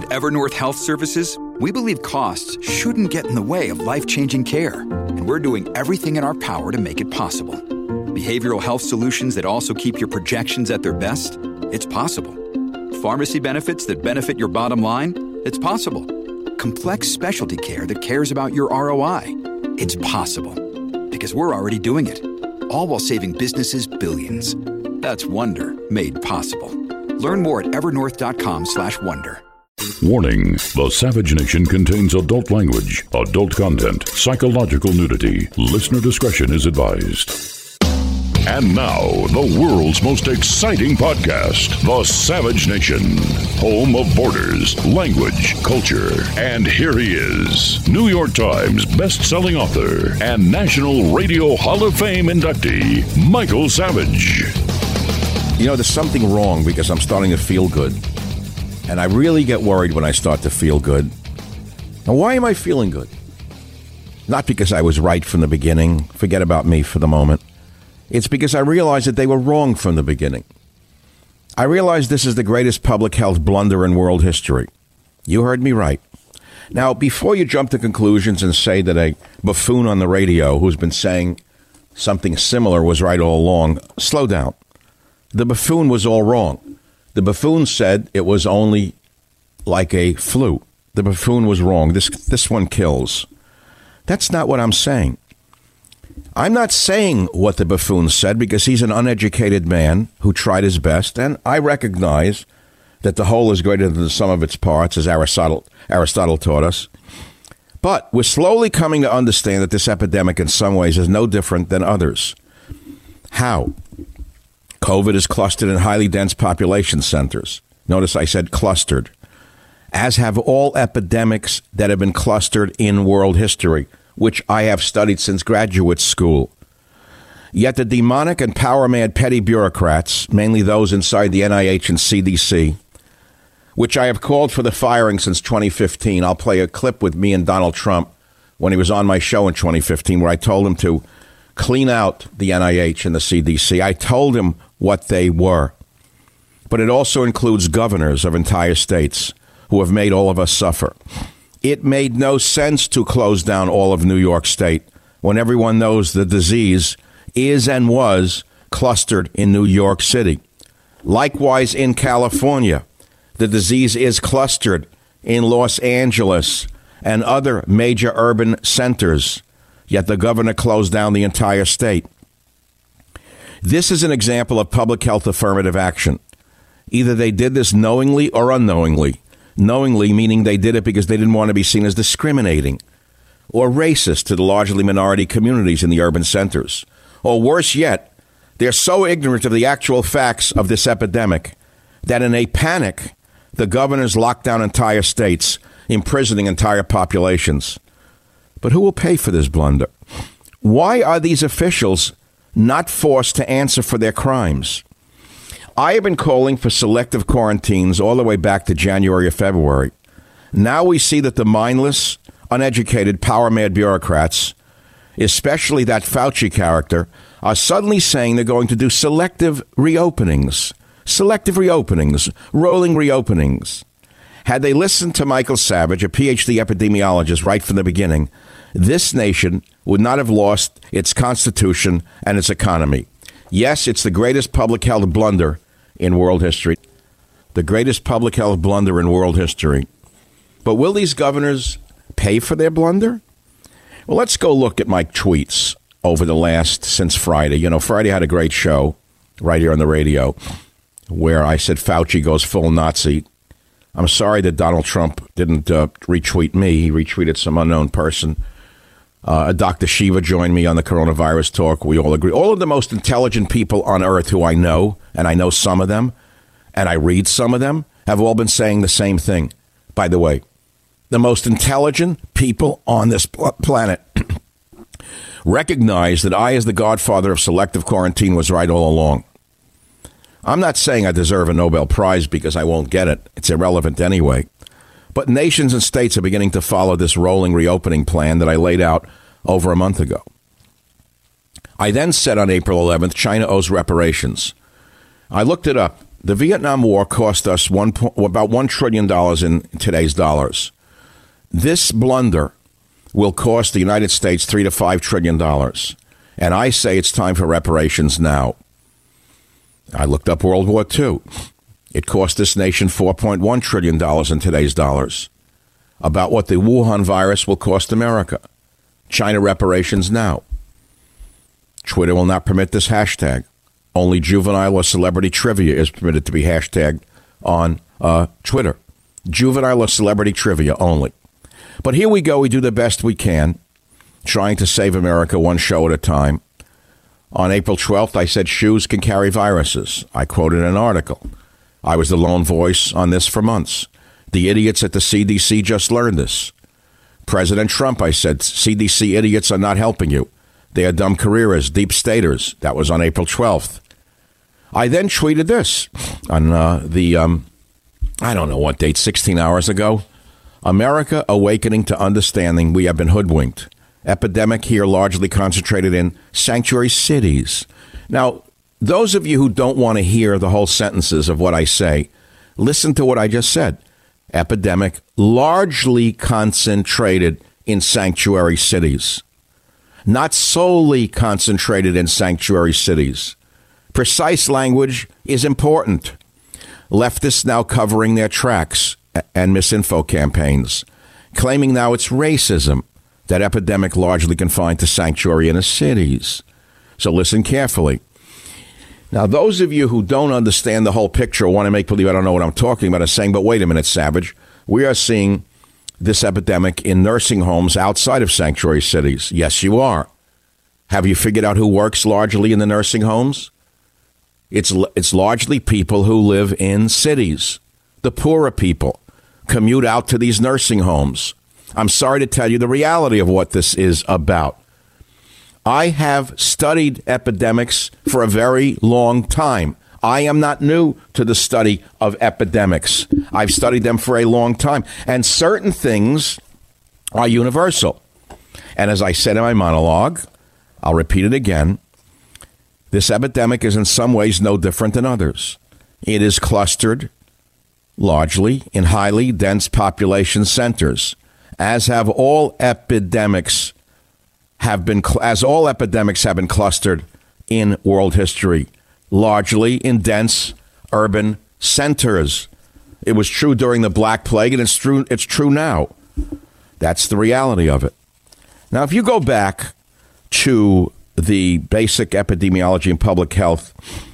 Evernorth Health Services, we believe costs shouldn't get in the way of life-changing care, and we're doing everything in our power to make it possible. Behavioral health solutions that also keep your projections at their best? It's possible. Pharmacy benefits that benefit your bottom line? It's possible. Complex specialty care that cares about your ROI? It's possible. Because we're already doing it. All while saving businesses billions. That's Wonder made possible. Learn more at evernorth.com/wonder. Warning, the Savage Nation contains adult language, adult content, psychological nudity. Listener discretion is advised. And now, the world's most exciting podcast, The Savage Nation, home of borders, language, culture. And here he is, New York Times best-selling author and National Radio Hall of Fame inductee, Michael Savage. You know, there's something wrong because I'm starting to feel good. And I really get worried when I start to feel good. Now, why am I feeling good? Not because I was right from the beginning. Forget about me for the moment. It's because I realized that they were wrong from the beginning. I realized this is the greatest public health blunder in world history. You heard me right. Now, before you jump to conclusions and say that a buffoon on the radio who's been saying something similar was right all along, slow down. The buffoon was all wrong. The buffoon said it was only like a flu. The buffoon was wrong. This one kills. That's not what I'm saying. I'm not saying what the buffoon said because he's an uneducated man who tried his best, and I recognize that the whole is greater than the sum of its parts, as Aristotle taught us. But we're slowly coming to understand that this epidemic in some ways is no different than others. How? COVID is clustered in highly dense population centers. Notice I said clustered. As have all epidemics that have been clustered in world history, which I have studied since graduate school. Yet the demonic and power-mad petty bureaucrats, mainly those inside the NIH and CDC, which I have called for the firing since 2015. I'll play a clip with me and Donald Trump when he was on my show in 2015 where I told him to clean out the NIH and the CDC. I told him what they were. But it also includes governors of entire states who have made all of us suffer. It made no sense to close down all of New York State when everyone knows the disease is and was clustered in New York City. Likewise, in California, the disease is clustered in Los Angeles and other major urban centers, yet the governor closed down the entire state. This is an example of public health affirmative action. Either they did this knowingly or unknowingly. Knowingly meaning they did it because they didn't want to be seen as discriminating or racist to the largely minority communities in the urban centers. Or worse yet, they're so ignorant of the actual facts of this epidemic that in a panic, the governors locked down entire states, imprisoning entire populations. But who will pay for this blunder? Why are these officials not forced to answer for their crimes? I have been calling for selective quarantines all the way back to January or February. Now we see that the mindless, uneducated, power-mad bureaucrats, especially that Fauci character, are suddenly saying they're going to do selective reopenings. Selective reopenings, rolling reopenings. Had they listened to Michael Savage, a PhD epidemiologist, right from the beginning, this nation would not have lost its constitution and its economy. Yes, it's the greatest public health blunder in world history. The greatest public health blunder in world history. But will these governors pay for their blunder? Well, let's go look at my tweets over since Friday. You know, Friday had a great show right here on the radio where I said Fauci goes full Nazi. I'm sorry that Donald Trump didn't retweet me. He retweeted some unknown person. Dr. Shiva joined me on the coronavirus talk. We all agree. All of the most intelligent people on earth who I know, and I know some of them, and I read some of them, have all been saying the same thing. By the way, the most intelligent people on this planet recognize that I, as the godfather of selective quarantine, was right all along. I'm not saying I deserve a Nobel Prize because I won't get it. It's irrelevant anyway. But nations and states are beginning to follow this rolling reopening plan that I laid out over a month ago. I then said on April 11th, China owes reparations. I looked it up. The Vietnam War cost us about $1 trillion in today's dollars. This blunder will cost the United States $3 to $5 trillion. And I say it's time for reparations now. I looked up World War II. It cost this nation $4.1 trillion in today's dollars. About what the Wuhan virus will cost America. China reparations now. Twitter will not permit this hashtag. Only juvenile or celebrity trivia is permitted to be hashtagged on Twitter. Juvenile or celebrity trivia only. But here we go. We do the best we can, trying to save America one show at a time. On April 12th, I said shoes can carry viruses. I quoted an article. I was the lone voice on this for months. The idiots at the CDC just learned this. President Trump, I said, CDC idiots are not helping you. They are dumb careerists, deep staters. That was on April 12th. I then tweeted this on I don't know what date, 16 hours ago. America awakening to understanding we have been hoodwinked. Epidemic here largely concentrated in sanctuary cities. Now, those of you who don't want to hear the whole sentences of what I say, listen to what I just said. Epidemic largely concentrated in sanctuary cities. Not solely concentrated in sanctuary cities. Precise language is important. Leftists now covering their tracks and misinfo campaigns, claiming now it's racism, that epidemic largely confined to sanctuary inner cities. So listen carefully. Now, those of you who don't understand the whole picture or want to make believe I don't know what I'm talking about are saying, but wait a minute, Savage. We are seeing this epidemic in nursing homes outside of sanctuary cities. Yes, you are. Have you figured out who works largely in the nursing homes? It's largely people who live in cities. The poorer people commute out to these nursing homes. I'm sorry to tell you the reality of what this is about. I have studied epidemics for a very long time. I am not new to the study of epidemics. I've studied them for a long time. And certain things are universal. And as I said in my monologue, I'll repeat it again. This epidemic is in some ways no different than others. It is clustered largely in highly dense population centers, as have all epidemics have been clustered in world history, largely in dense urban centers. It was true during the Black Plague, and it's true now. That's the reality of it. Now, if you go back to the basic epidemiology and public health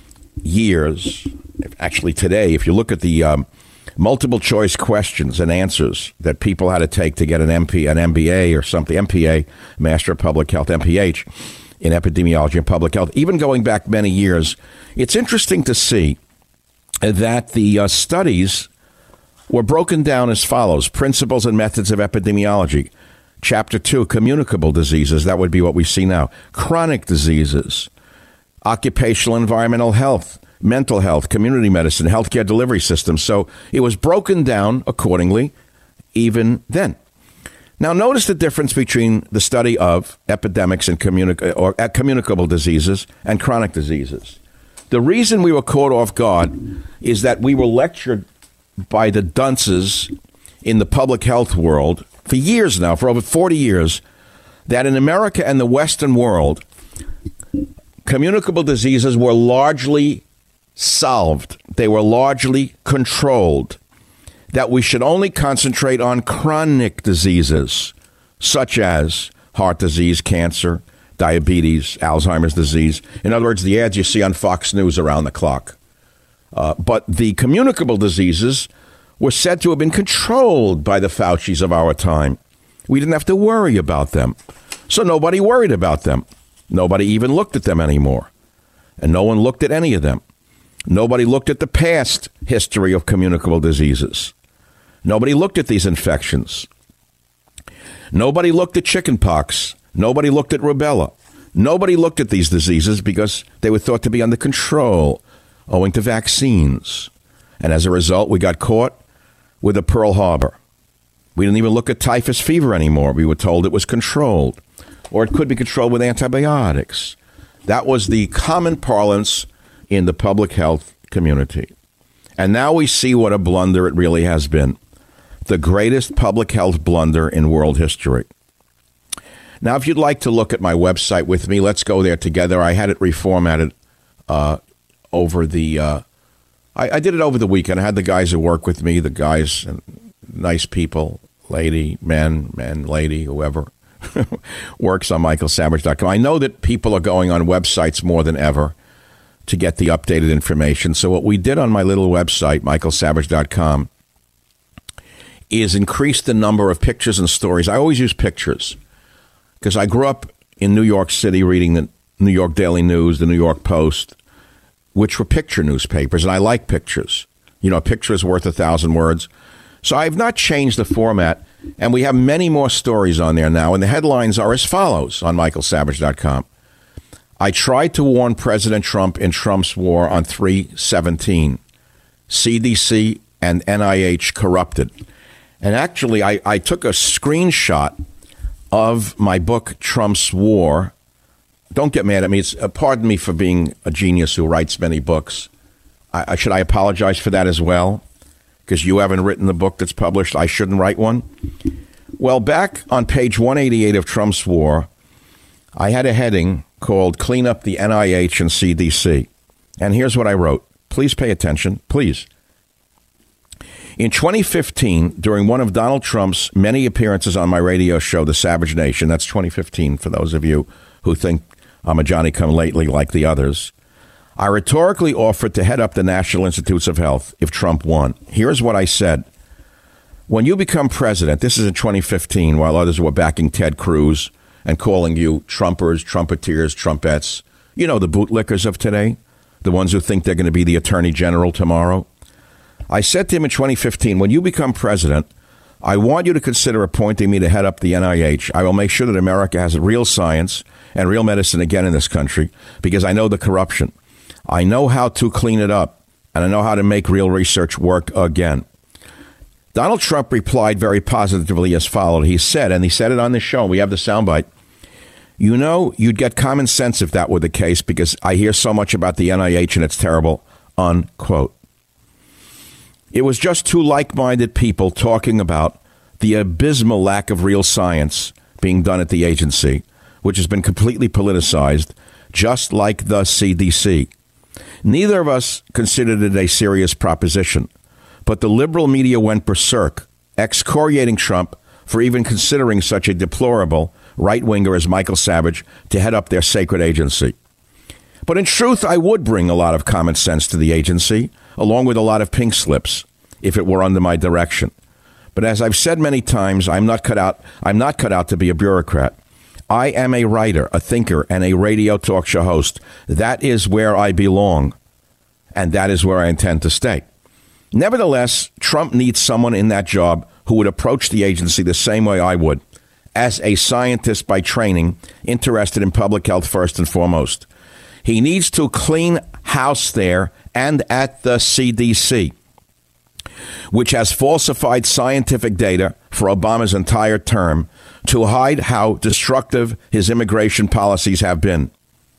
years, actually today, if you look at the multiple choice questions and answers that people had to take to get an MBA or something, MPA, Master of Public Health, MPH, in epidemiology and public health, even going back many years, it's interesting to see that the studies were broken down as follows. Principles and methods of epidemiology. Chapter 2, communicable diseases. That would be what we see now. Chronic diseases. Occupational environmental health. Mental health, community medicine, healthcare delivery systems. So it was broken down accordingly even then. Now, notice the difference between the study of epidemics and communicable diseases and chronic diseases. The reason we were caught off guard is that we were lectured by the dunces in the public health world for years now, for over 40 years, that in America and the Western world, communicable diseases were largely solved. They were largely controlled. That we should only concentrate on chronic diseases, such as heart disease, cancer, diabetes, Alzheimer's disease. In other words, the ads you see on Fox News around the clock. But the communicable diseases were said to have been controlled by the Faucis of our time. We didn't have to worry about them. So nobody worried about them. Nobody even looked at them anymore. And no one looked at any of them. Nobody looked at the past history of communicable diseases. Nobody looked at these infections. Nobody looked at chickenpox. Nobody looked at rubella. Nobody looked at these diseases because they were thought to be under control owing to vaccines. And as a result, we got caught with a Pearl Harbor. We didn't even look at typhus fever anymore. We were told it was controlled, or it could be controlled with antibiotics. That was the common parlance in the public health community. And now we see what a blunder it really has been. The greatest public health blunder in world history. Now, if you'd like to look at my website with me, let's go there together. I had it reformatted over the... I did it over the weekend. I had the guys who work with me, the guys, nice people, lady, man, lady, whoever, works on michaelsavage.com. I know that people are going on websites more than ever to get the updated information. So what we did on my little website, michaelsavage.com, is increase the number of pictures and stories. I always use pictures because I grew up in New York City reading the New York Daily News, the New York Post, which were picture newspapers, and I like pictures. You know, a picture is worth 1,000 words. So I have not changed the format, and we have many more stories on there now, and the headlines are as follows on michaelsavage.com. I tried to warn President Trump in Trump's war on 3/17. CDC and NIH corrupted. And actually, I took a screenshot of my book, Trump's War. Don't get mad at me. Pardon me for being a genius who writes many books. Should I apologize for that as well? Because you haven't written the book that's published. I shouldn't write one? Well, back on page 188 of Trump's War, I had a heading called Clean Up the NIH and CDC. And here's what I wrote. Please pay attention. Please. In 2015, during one of Donald Trump's many appearances on my radio show, The Savage Nation, that's 2015 for those of you who think I'm a Johnny-come-lately like the others, I rhetorically offered to head up the National Institutes of Health if Trump won. Here's what I said. When you become president, this is in 2015, while others were backing Ted Cruz and calling you Trumpers, Trumpeteers, Trumpettes, you know, the bootlickers of today, the ones who think they're going to be the Attorney General tomorrow. I said to him in 2015, when you become president, I want you to consider appointing me to head up the NIH. I will make sure that America has real science and real medicine again in this country because I know the corruption. I know how to clean it up, and I know how to make real research work again. Donald Trump replied very positively as followed. He said, and he said it on this show, we have the soundbite, you know, you'd get common sense if that were the case because I hear so much about the NIH and it's terrible, unquote. It was just two like-minded people talking about the abysmal lack of real science being done at the agency, which has been completely politicized, just like the CDC. Neither of us considered it a serious proposition, but the liberal media went berserk, excoriating Trump for even considering such a deplorable right-winger as Michael Savage to head up their sacred agency. But in truth, I would bring a lot of common sense to the agency, along with a lot of pink slips, if it were under my direction. But as I've said many times, I'm not cut out to be a bureaucrat. I am a writer, a thinker, and a radio talk show host. That is where I belong, and that is where I intend to stay. Nevertheless, Trump needs someone in that job who would approach the agency the same way I would, as a scientist by training, interested in public health first and foremost. He needs to clean house there and at the CDC, which has falsified scientific data for Obama's entire term to hide how destructive his immigration policies have been.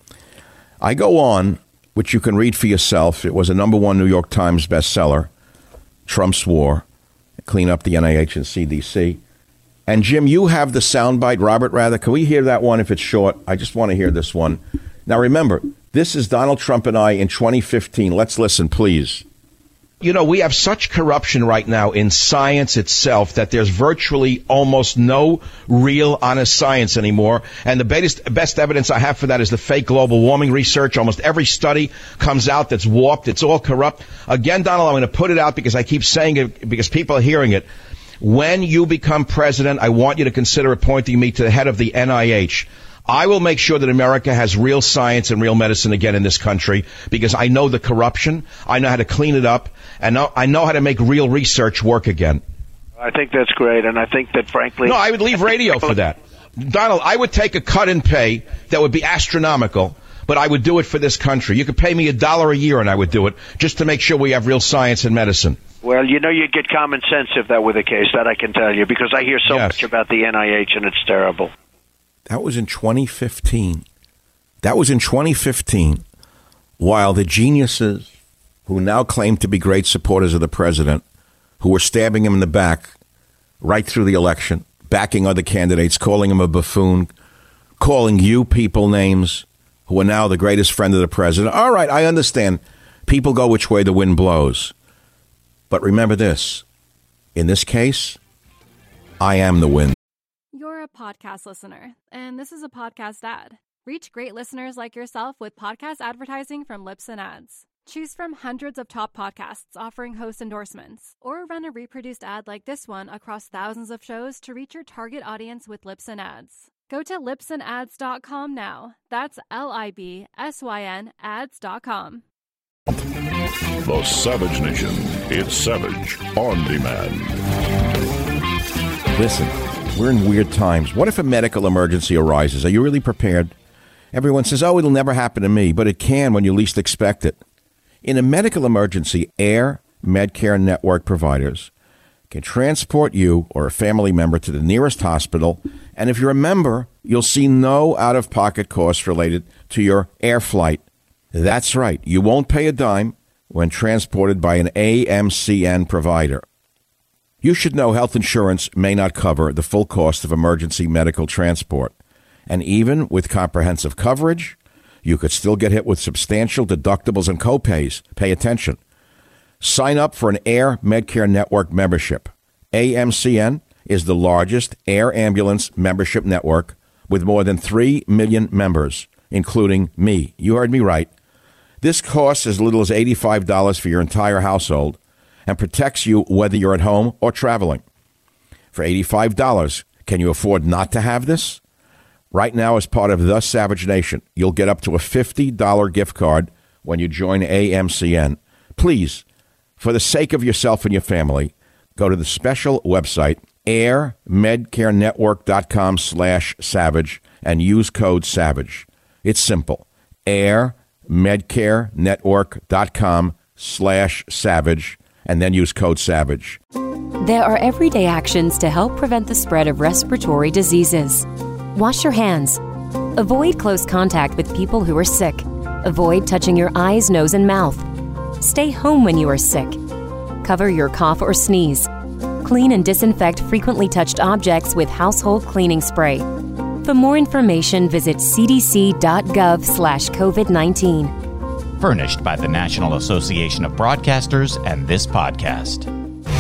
I go on, which you can read for yourself. It was a #1 New York Times bestseller, Trump's War, Clean Up the NIH and CDC. And Jim, you have the soundbite, Robert, rather. Can we hear that one if it's short? I just want to hear this one. Now, remember, this is Donald Trump and I in 2015. Let's listen, please. You know, we have such corruption right now in science itself that there's virtually almost no real honest science anymore. And the best evidence I have for that is the fake global warming research. Almost every study comes out that's warped. It's all corrupt. Again, Donald, I'm going to put it out because I keep saying it because people are hearing it. When you become president, I want you to consider appointing me to the head of the NIH. I will make sure that America has real science and real medicine again in this country because I know the corruption. I know how to clean it up. And I know how to make real research work again. I think that's great. And I think that, frankly... No, I would leave radio for that. Donald, I would take a cut in pay that would be astronomical, but I would do it for this country. You could pay me $1 a year and I would do it just to make sure we have real science and medicine. Well, you know, you'd get common sense if that were the case. That I can tell you because I hear so much about the NIH and it's terrible. That was in 2015. That was in 2015, while the geniuses who now claim to be great supporters of the president, who were stabbing him in the back right through the election, backing other candidates, calling him a buffoon, calling you people names, who are now the greatest friend of the president. All right, I understand. People go which way the wind blows. But remember this. In this case, I am the wind. You're a podcast listener, and this is a podcast ad. Reach great listeners like yourself with podcast advertising from Libsyn Ads. Choose from hundreds of top podcasts offering host endorsements, or run a reproduced ad like this one across thousands of shows to reach your target audience with Libsyn Ads. Go to libsynads.com now. That's LIBSYN ads.com. The Savage Nation. It's Savage on Demand. Listen, we're in weird times. What if a medical emergency arises? Are you really prepared? Everyone says, oh, it'll never happen to me, but it can when you least expect it. In a medical emergency, Air Medcare Network providers can transport you or a family member to the nearest hospital, and if you're a member, you'll see no out-of-pocket costs related to your air flight. That's right. You won't pay a dime when transported by an AMCN provider. You should know health insurance may not cover the full cost of emergency medical transport. And even with comprehensive coverage, you could still get hit with substantial deductibles and copays. Pay attention. Sign up for an Air Medcare Network membership. AMCN is the largest air ambulance membership network with more than 3 million members, including me. You heard me right. This costs as little as $85 for your entire household and protects you whether you're at home or traveling. For $85, can you afford not to have this? Right now, as part of The Savage Nation, you'll get up to a $50 gift card when you join AMCN. Please, for the sake of yourself and your family, go to the special website, airmedcarenetwork.com/savage, and use code SAVAGE. It's simple. airmedcarenetwork.com/savage, and then use code SAVAGE. There are everyday actions to help prevent the spread of respiratory diseases. Wash your hands. Avoid close contact with people who are sick. Avoid touching your eyes, nose, and mouth. Stay home when you are sick. Cover your cough or sneeze. Clean and disinfect frequently touched objects with household cleaning spray. For more information, visit cdc.gov/COVID-19. Furnished by the National Association of Broadcasters and this podcast.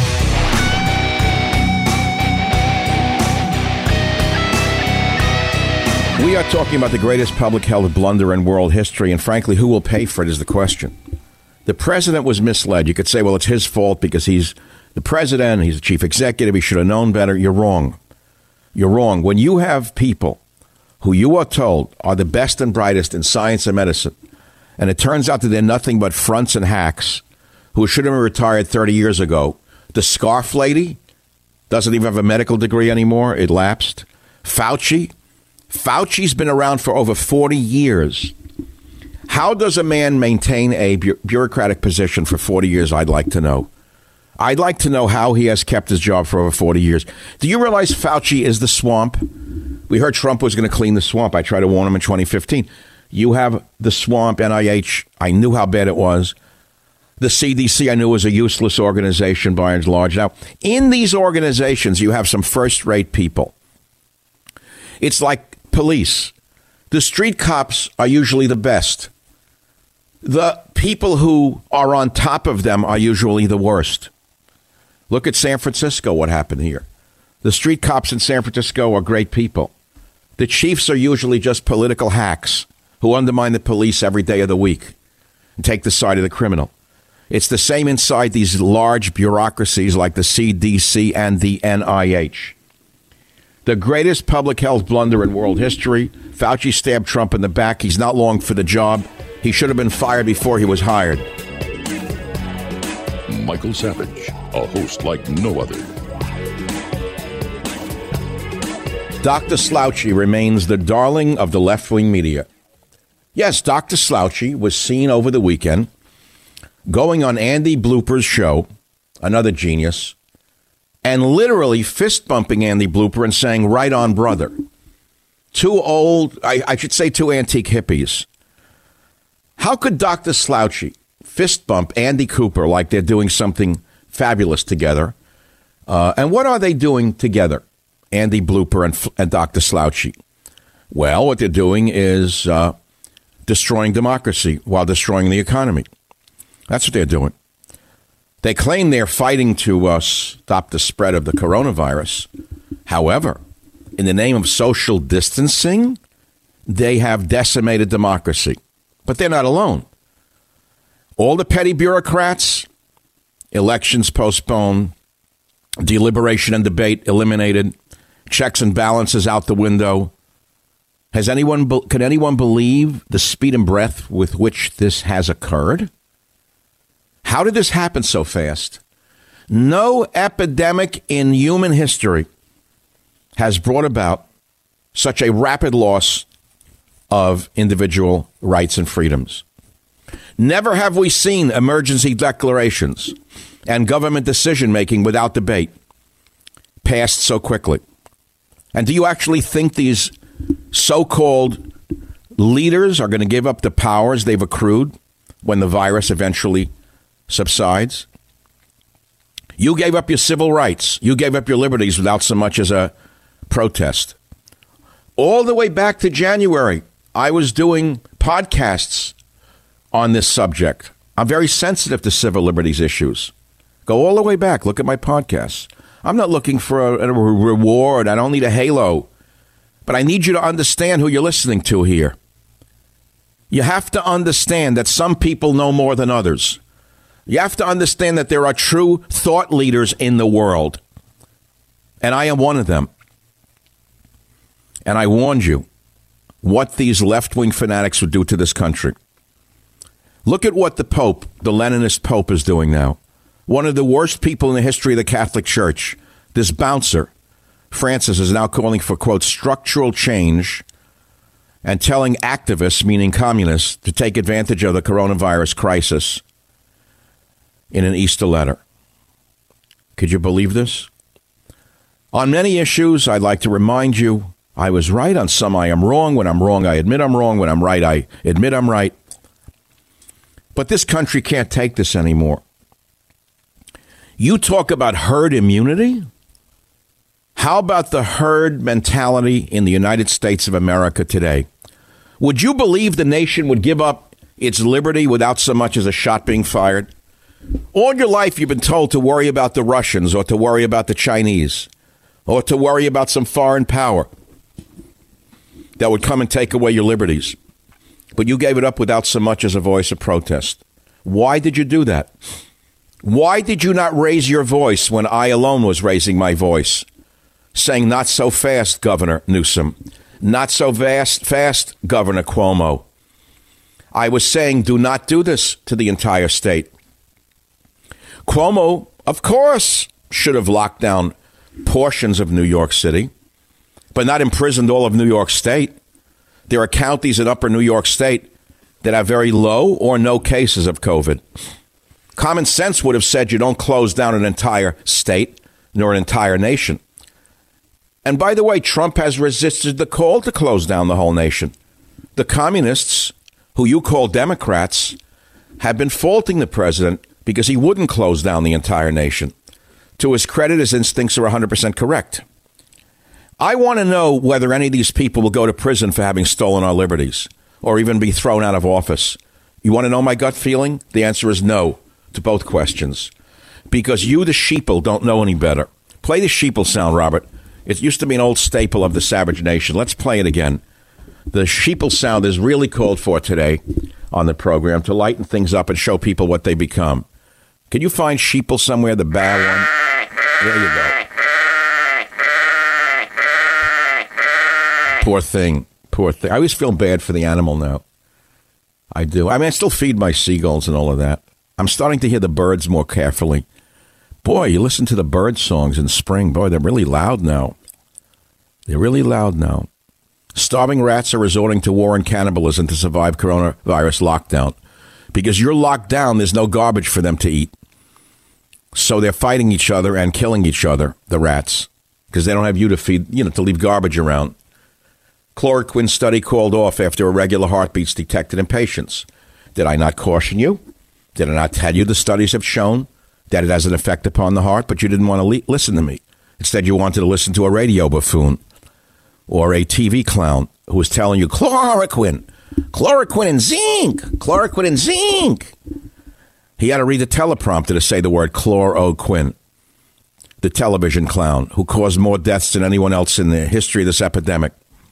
We are talking about the greatest public health blunder in world history, and frankly, who will pay for it is the question. The president was misled. You could say, well, it's his fault because he's the president, he's the chief executive, he should have known better. You're wrong. You're wrong. When you have people who you are told are the best and brightest in science and medicine, and it turns out that they're nothing but fronts and hacks who should have been retired 30 years ago. The scarf lady doesn't even have a medical degree anymore. It lapsed. Fauci's been around for over 40 years. How does a man maintain a bureaucratic position for 40 years? I'd like to know. I'd like to know how he has kept his job for over 40 years. Do you realize Fauci is the swamp? We heard Trump was going to clean the swamp. I tried to warn him in 2015. You have the swamp, NIH. I knew how bad it was. The CDC, I knew, was a useless organization by and large. Now, in these organizations, you have some first-rate people. It's like police. The street cops are usually the best. The people who are on top of them are usually the worst. Look at San Francisco, what happened here. The street cops in San Francisco are great people. The chiefs are usually just political hacks who undermine the police every day of the week and take the side of the criminal. It's the same inside these large bureaucracies like the CDC and the NIH. The greatest public health blunder in world history. Fauci stabbed Trump in the back. He's not long for the job. He should have been fired before he was hired. Michael Savage, a host like no other. Dr. Slouchy remains the darling of the left-wing media. Yes, Dr. Slouchy was seen over the weekend going on Andy Blooper's show, another genius, and literally fist-bumping Andy Blooper and saying, right on, brother. Two old, I should say two antique hippies. How could Dr. Slouchy fist bump Andy Cooper like they're doing something fabulous together. And what are they doing together, Andy Blooper and Dr. Slouchy? Well, what they're doing is destroying democracy while destroying the economy. That's what they're doing. They claim they're fighting to stop the spread of the coronavirus. However, in the name of social distancing, they have decimated democracy. But they're not alone. All the petty bureaucrats, elections postponed, deliberation and debate eliminated, checks and balances out the window. Can anyone believe the speed and breadth with which this has occurred? How did this happen so fast? No epidemic in human history has brought about such a rapid loss of individual rights and freedoms. Never have we seen emergency declarations and government decision-making without debate passed so quickly. And do you actually think these so-called leaders are going to give up the powers they've accrued when the virus eventually subsides? You gave up your civil rights. You gave up your liberties without so much as a protest. All the way back to January, I was doing podcasts on this subject. I'm very sensitive to civil liberties issues. Go all the way back. Look at my podcasts. I'm not looking for a reward. I don't need a halo. But I need you to understand who you're listening to here. You have to understand that some people know more than others. You have to understand that there are true thought leaders in the world. And I am one of them. And I warned you what these left-wing fanatics would do to this country. Look at what the Pope, the Leninist Pope, is doing now. One of the worst people in the history of the Catholic Church, this bouncer, Francis, is now calling for, quote, structural change and telling activists, meaning communists, to take advantage of the coronavirus crisis in an Easter letter. Could you believe this? On many issues, I'd like to remind you, I was right. On some, I am wrong. When I'm wrong, I admit I'm wrong. When I'm right, I admit I'm right. But this country can't take this anymore. You talk about herd immunity? How about the herd mentality in the United States of America today? Would you believe the nation would give up its liberty without so much as a shot being fired? All your life you've been told to worry about the Russians or to worry about the Chinese or to worry about some foreign power that would come and take away your liberties. But you gave it up without so much as a voice of protest. Why did you do that? Why did you not raise your voice when I alone was raising my voice, saying, not so fast, Governor Newsom, not so fast, Governor Cuomo? I was saying, do not do this to the entire state. Cuomo, of course, should have locked down portions of New York City, but not imprisoned all of New York State. There are counties in upper New York State that have very low or no cases of COVID. Common sense would have said you don't close down an entire state nor an entire nation. And by the way, Trump has resisted the call to close down the whole nation. The communists, who you call Democrats, have been faulting the president because he wouldn't close down the entire nation. To his credit, his instincts are 100% correct. I want to know whether any of these people will go to prison for having stolen our liberties or even be thrown out of office. You want to know my gut feeling? The answer is no to both questions. Because you, the sheeple, don't know any better. Play the sheeple sound, Robert. It used to be an old staple of the Savage Nation. Let's play it again. The sheeple sound is really called for today on the program to lighten things up and show people what they become. Can you find sheeple somewhere, the bad one? There you go. Poor thing. Poor thing. I always feel bad for the animal now. I do. I mean, I still feed my seagulls and all of that. I'm starting to hear the birds more carefully. Boy, you listen to the bird songs in spring. Boy, they're really loud now. They're really loud now. Starving rats are resorting to war and cannibalism to survive coronavirus lockdown. Because you're locked down, there's no garbage for them to eat. So they're fighting each other and killing each other, the rats, because they don't have you to feed, to leave garbage around. Chloroquine study called off after irregular heartbeats detected in patients. Did I not caution you? Did I not tell you the studies have shown that it has an effect upon the heart? But you didn't want to listen to me. Instead, you wanted to listen to a radio buffoon or a TV clown who was telling you chloroquine and zinc. He had to read the teleprompter to say the word chloroquine. The television clown who caused more deaths than anyone else in the history of this epidemic.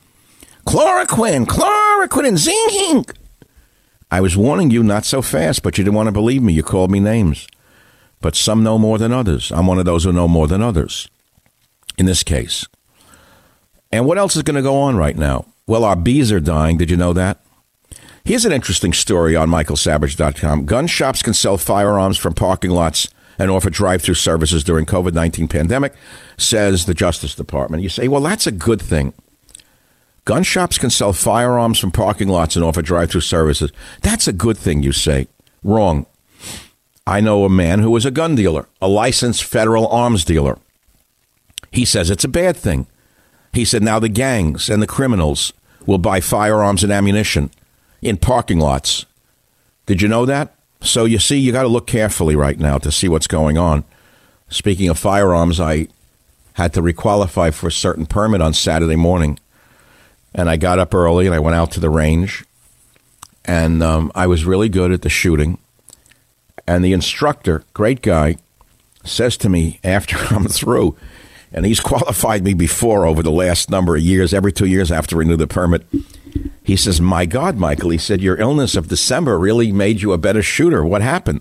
Chloroquine and zinc. I was warning you not so fast, but you didn't want to believe me. You called me names. But some know more than others. I'm one of those who know more than others in this case. And what else is going to go on right now? Well, our bees are dying. Did you know that? Here's an interesting story on michaelsavage.com. Gun shops can sell firearms from parking lots and offer drive-through services during COVID-19 pandemic, says the Justice Department. You say, well, that's a good thing. Gun shops can sell firearms from parking lots and offer drive-through services. That's a good thing, you say. Wrong. I know a man who was a gun dealer, a licensed federal arms dealer. He says it's a bad thing. He said now the gangs and the criminals will buy firearms and ammunition in parking lots. Did you know that? So you see, you got to look carefully right now to see what's going on. Speaking of firearms, I had to requalify for a certain permit on Saturday morning. And I got up early and I went out to the range. And I was really good at the shooting. And the instructor, great guy, says to me after I'm through, and he's qualified me before over the last number of years, every 2 years after I renew the permit. He says, my God, Michael, he said, your illness of December really made you a better shooter. What happened?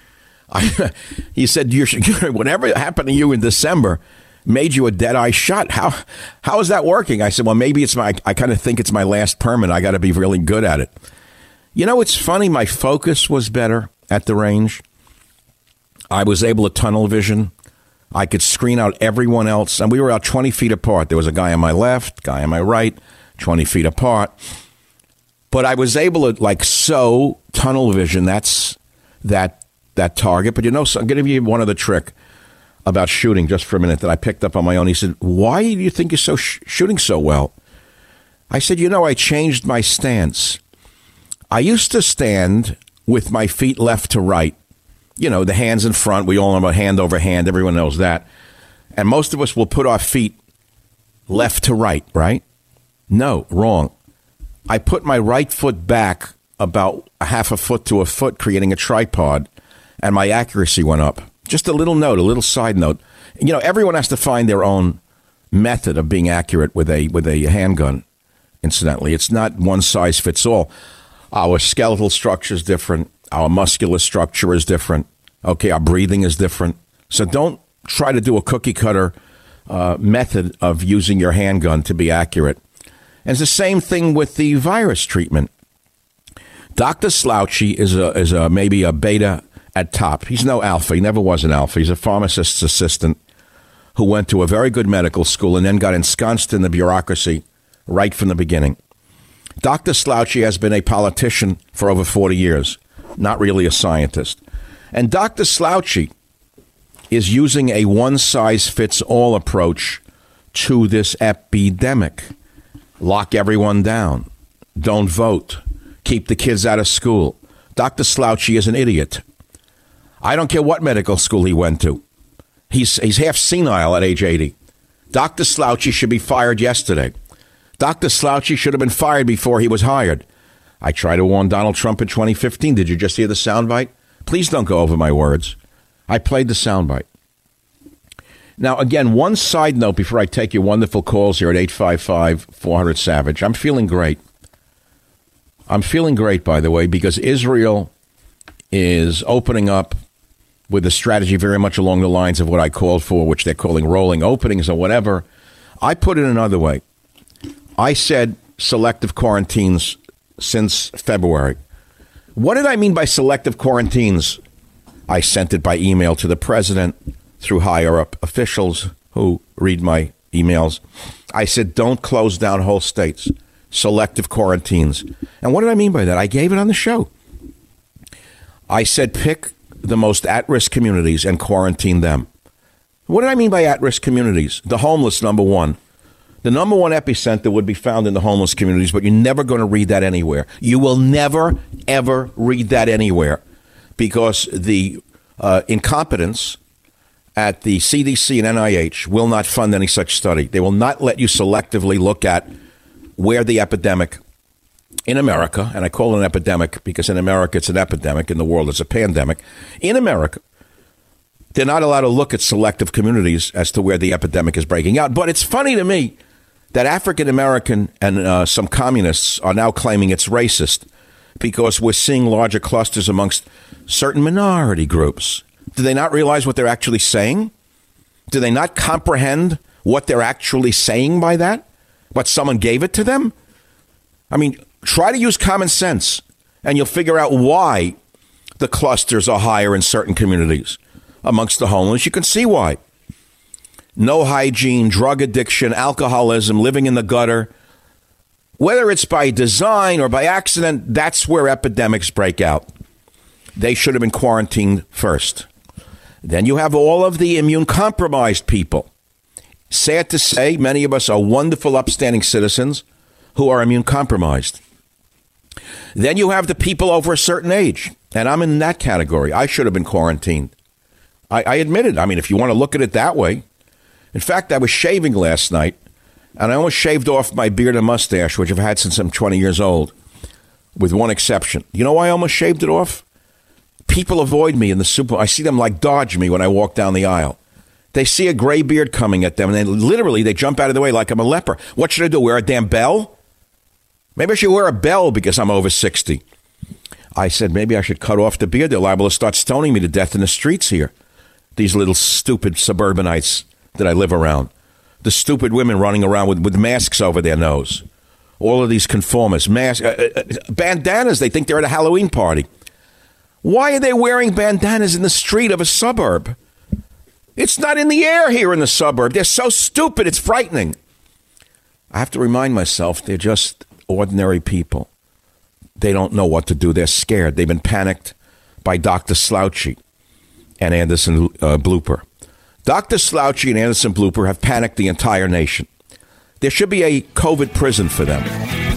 He said, whatever happened to you in December made you a dead-eye shot. How is that working? I said, well, maybe I kind of think it's my last permit. I got to be really good at it. You know, it's funny. My focus was better at the range. I was able to tunnel vision. I could screen out everyone else. And we were out 20 feet apart. There was a guy on my left, guy on my right, 20 feet apart. But I was able to, tunnel vision. That's that target. But, I'm going to give you one other trick about shooting just for a minute that I picked up on my own. He said, why do you think you're shooting so well? I said, I changed my stance. I used to stand with my feet left to right. The hands in front. We all know about hand over hand. Everyone knows that. And most of us will put our feet left to right, right? No, wrong. I put my right foot back about a half a foot to a foot, creating a tripod, and my accuracy went up. Just a little side note. Everyone has to find their own method of being accurate with a handgun. Incidentally, it's not one size fits all. Our skeletal structure is different. Our muscular structure is different. Okay, our breathing is different. So don't try to do a cookie cutter method of using your handgun to be accurate. And it's the same thing with the virus treatment. Dr. Slouchy is maybe a beta at top. He's no alpha. He never was an alpha. He's a pharmacist's assistant who went to a very good medical school and then got ensconced in the bureaucracy right from the beginning. Dr. Slouchy has been a politician for over 40 years, not really a scientist. And Dr. Slouchy is using a one-size-fits-all approach to this epidemic. Lock everyone down. Don't vote. Keep the kids out of school. Dr. Slouchy is an idiot. I don't care what medical school he went to. He's half senile at age 80. Dr. Slouchy should be fired yesterday. Dr. Slouchy should have been fired before he was hired. I tried to warn Donald Trump in 2015. Did you just hear the soundbite? Please don't go over my words. I played the soundbite. Now, again, one side note before I take your wonderful calls here at 855-400-SAVAGE. I'm feeling great. I'm feeling great, by the way, because Israel is opening up with a strategy very much along the lines of what I called for, which they're calling rolling openings or whatever. I put it another way. I said selective quarantines since February. What did I mean by selective quarantines? I sent it by email to the president through higher-up officials who read my emails. I said, don't close down whole states. Selective quarantines. And what did I mean by that? I gave it on the show. I said, pick the most at-risk communities and quarantine them. What did I mean by at-risk communities? The homeless, number one. The number one epicenter would be found in the homeless communities, but you're never going to read that anywhere. You will never, ever read that anywhere. because the incompetence at the CDC and NIH will not fund any such study. They will not let you selectively look at where the epidemic in America, and I call it an epidemic because in America it's an epidemic, in the world it's a pandemic. In America, they're not allowed to look at selective communities as to where the epidemic is breaking out. But it's funny to me that African American and some communists are now claiming it's racist because we're seeing larger clusters amongst certain minority groups. Do they not realize what they're actually saying? Do they not comprehend what they're actually saying by that? But someone gave it to them? I mean, try to use common sense, and you'll figure out why the clusters are higher in certain communities. Amongst the homeless, you can see why. No hygiene, drug addiction, alcoholism, living in the gutter. Whether it's by design or by accident, that's where epidemics break out. They should have been quarantined first. Then you have all of the immune-compromised people. Sad to say, many of us are wonderful, upstanding citizens who are immune-compromised. Then you have the people over a certain age, and I'm in that category. I should have been quarantined. I admit it. I mean, if you want to look at it that way. In fact, I was shaving last night, and I almost shaved off my beard and mustache, which I've had since I'm 20 years old, with one exception. You know why I almost shaved it off? People avoid me in the super. I see them like dodge me when I walk down the aisle. They see a gray beard coming at them, and they jump out of the way like I'm a leper. What should I do, wear a damn bell? Maybe I should wear a bell because I'm over 60. I said maybe I should cut off the beard. They're liable to start stoning me to death in the streets here. These little stupid suburbanites that I live around. The stupid women running around with masks over their nose. All of these conformists. Bandanas, they think they're at a Halloween party. Why are they wearing bandanas in the street of a suburb? It's not in the air here in the suburb. They're so stupid, it's frightening. I have to remind myself they're just ordinary people. They don't know what to do. They're scared. They've been panicked by Dr. Slouchy and Anderson Blooper. Dr. Slouchy and Anderson Blooper have panicked the entire nation. There should be a COVID prison for them.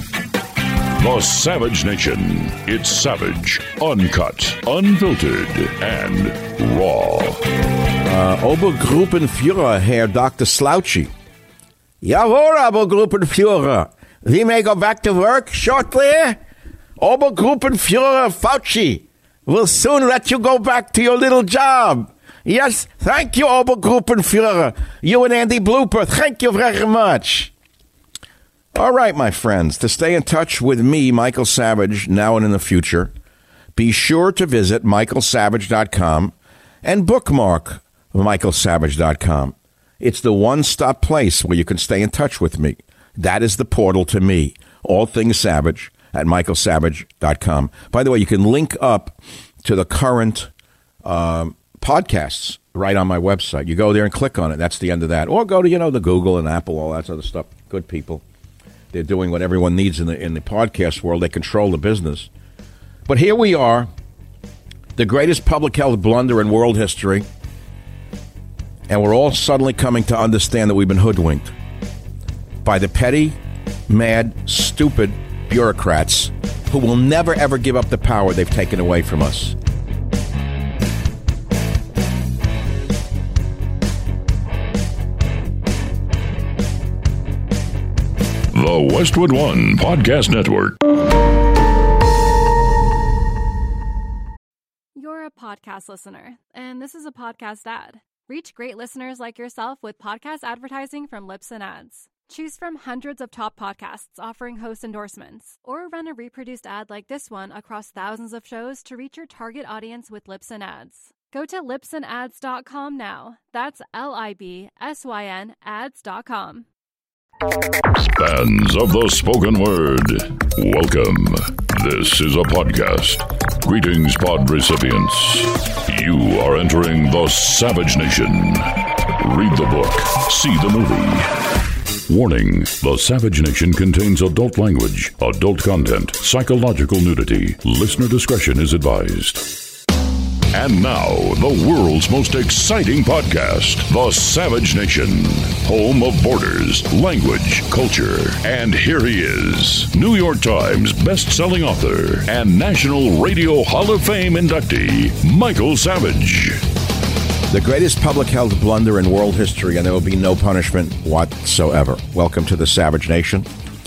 The Savage Nation. It's savage, uncut, unfiltered, and raw. Obergruppenführer, Herr Dr. Slouchy. Jawohl, Obergruppenführer. We may go back to work shortly. Obergruppenführer Fauci will soon let you go back to your little job. Yes, thank you, Obergruppenführer. You and Andy Blooper, thank you very much. All right, my friends, to stay in touch with me, Michael Savage, now and in the future, be sure to visit michaelsavage.com and bookmark michaelsavage.com. It's the one-stop place where you can stay in touch with me. That is the portal to me. All things Savage at michaelsavage.com. By the way, you can link up to the current podcasts right on my website. You go there and click on it. That's the end of that. Or go to, the Google and Apple, all that other stuff. Good people. They're doing what everyone needs in the podcast world. They control the business. But here we are, the greatest public health blunder in world history, and we're all suddenly coming to understand that we've been hoodwinked by the petty, mad, stupid bureaucrats who will never, ever give up the power they've taken away from us. The Westwood One Podcast Network. You're a podcast listener, and this is a podcast ad. Reach great listeners like yourself with podcast advertising from Libsyn Ads. Choose from hundreds of top podcasts offering host endorsements, or run a reproduced ad like this one across thousands of shows to reach your target audience with Libsyn Ads. Go to libsynads.com now. That's LIBSYN ads.com. Fans of the spoken word, welcome. This is a podcast. Greetings, pod recipients. You are entering the Savage Nation. Read the book, see the movie. Warning, the Savage Nation contains adult language, adult content, psychological nudity. Listener discretion is advised. And now, the world's most exciting podcast, The Savage Nation, home of borders, language, culture. And here he is, New York Times best-selling author and National Radio Hall of Fame inductee, Michael Savage. The greatest public health blunder in world history, and there will be no punishment whatsoever. Welcome to the Savage Nation.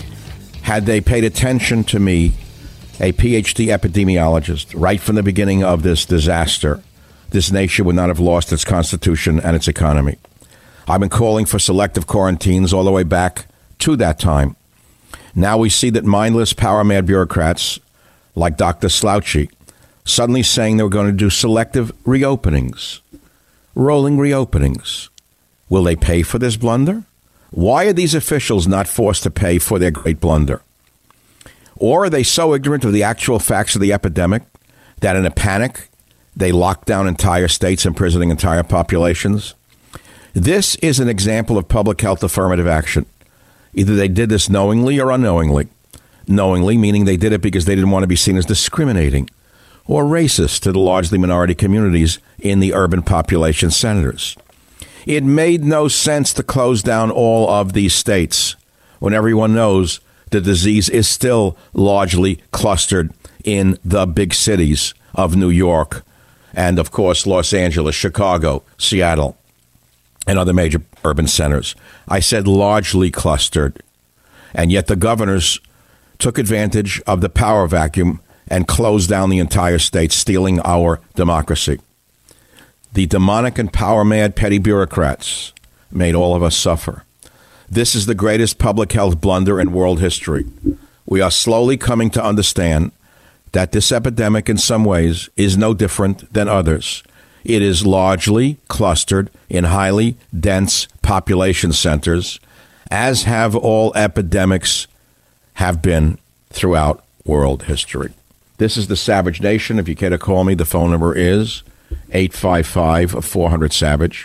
Had they paid attention to me, a PhD epidemiologist, right from the beginning of this disaster, this nation would not have lost its constitution and its economy. I've been calling for selective quarantines all the way back to that time. Now we see that mindless, power-mad bureaucrats like Dr. Slouchy suddenly saying they were going to do selective reopenings, rolling reopenings. Will they pay for this blunder? Why are these officials not forced to pay for their great blunder? Or are they so ignorant of the actual facts of the epidemic that in a panic, they lock down entire states, imprisoning entire populations? This is an example of public health affirmative action. Either they did this knowingly or unknowingly. Knowingly, meaning they did it because they didn't want to be seen as discriminating or racist to the largely minority communities in the urban population centers. It made no sense to close down all of these states when everyone knows the disease is still largely clustered in the big cities of New York and, of course, Los Angeles, Chicago, Seattle, and other major urban centers. I said largely clustered. And yet the governors took advantage of the power vacuum and closed down the entire state, stealing our democracy. The demonic and power-mad petty bureaucrats made all of us suffer. This is the greatest public health blunder in world history. We are slowly coming to understand that this epidemic in some ways is no different than others. It is largely clustered in highly dense population centers, as have all epidemics have been throughout world history. This is the Savage Nation. If you care to call me, the phone number is 855-400-SAVAGE,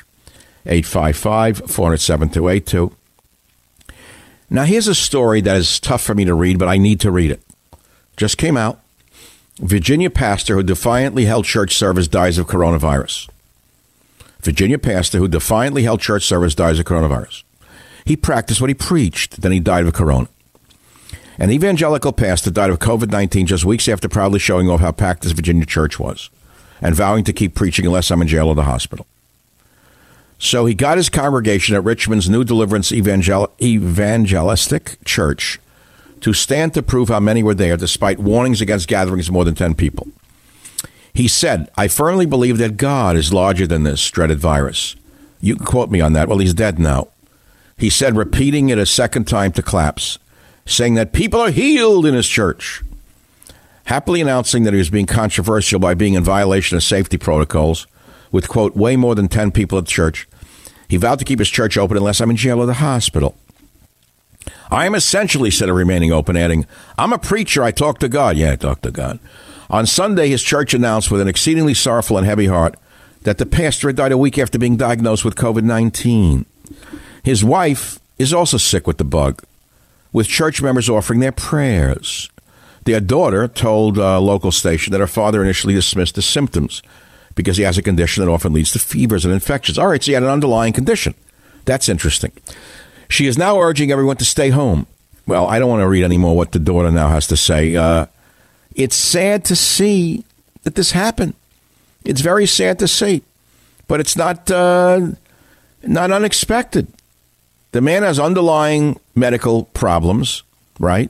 855-400-7282. Now, here's a story that is tough for me to read, but I need to read it. Just came out. Virginia pastor who defiantly held church service dies of coronavirus. Virginia pastor who defiantly held church service dies of coronavirus. He practiced what he preached, then he died of corona. An evangelical pastor died of COVID-19 just weeks after proudly showing off how packed this Virginia church was and vowing to keep preaching unless I'm in jail or the hospital. So he got his congregation at Richmond's New Deliverance Evangelistic Church to stand to prove how many were there, despite warnings against gatherings of more than 10 people. He said, "I firmly believe that God is larger than this dreaded virus." You can quote me on that. Well, he's dead now. He said, repeating it a second time to claps, saying that people are healed in his church. Happily announcing that he was being controversial by being in violation of safety protocols, with, quote, way more than 10 people at church. He vowed to keep his church open unless I'm in jail or the hospital. "I am essentially," said, remaining open, adding, "I'm a preacher. I talk to God." Yeah, I talk to God. On Sunday, his church announced with an exceedingly sorrowful and heavy heart that the pastor had died a week after being diagnosed with COVID-19. His wife is also sick with the bug, with church members offering their prayers. Their daughter told a local station that her father initially dismissed the symptoms because he has a condition that often leads to fevers and infections. All right, so he had an underlying condition. That's interesting. She is now urging everyone to stay home. Well, I don't want to read anymore what the daughter now has to say. It's sad to see that this happened. It's very sad to see, but it's not unexpected. The man has underlying medical problems, right,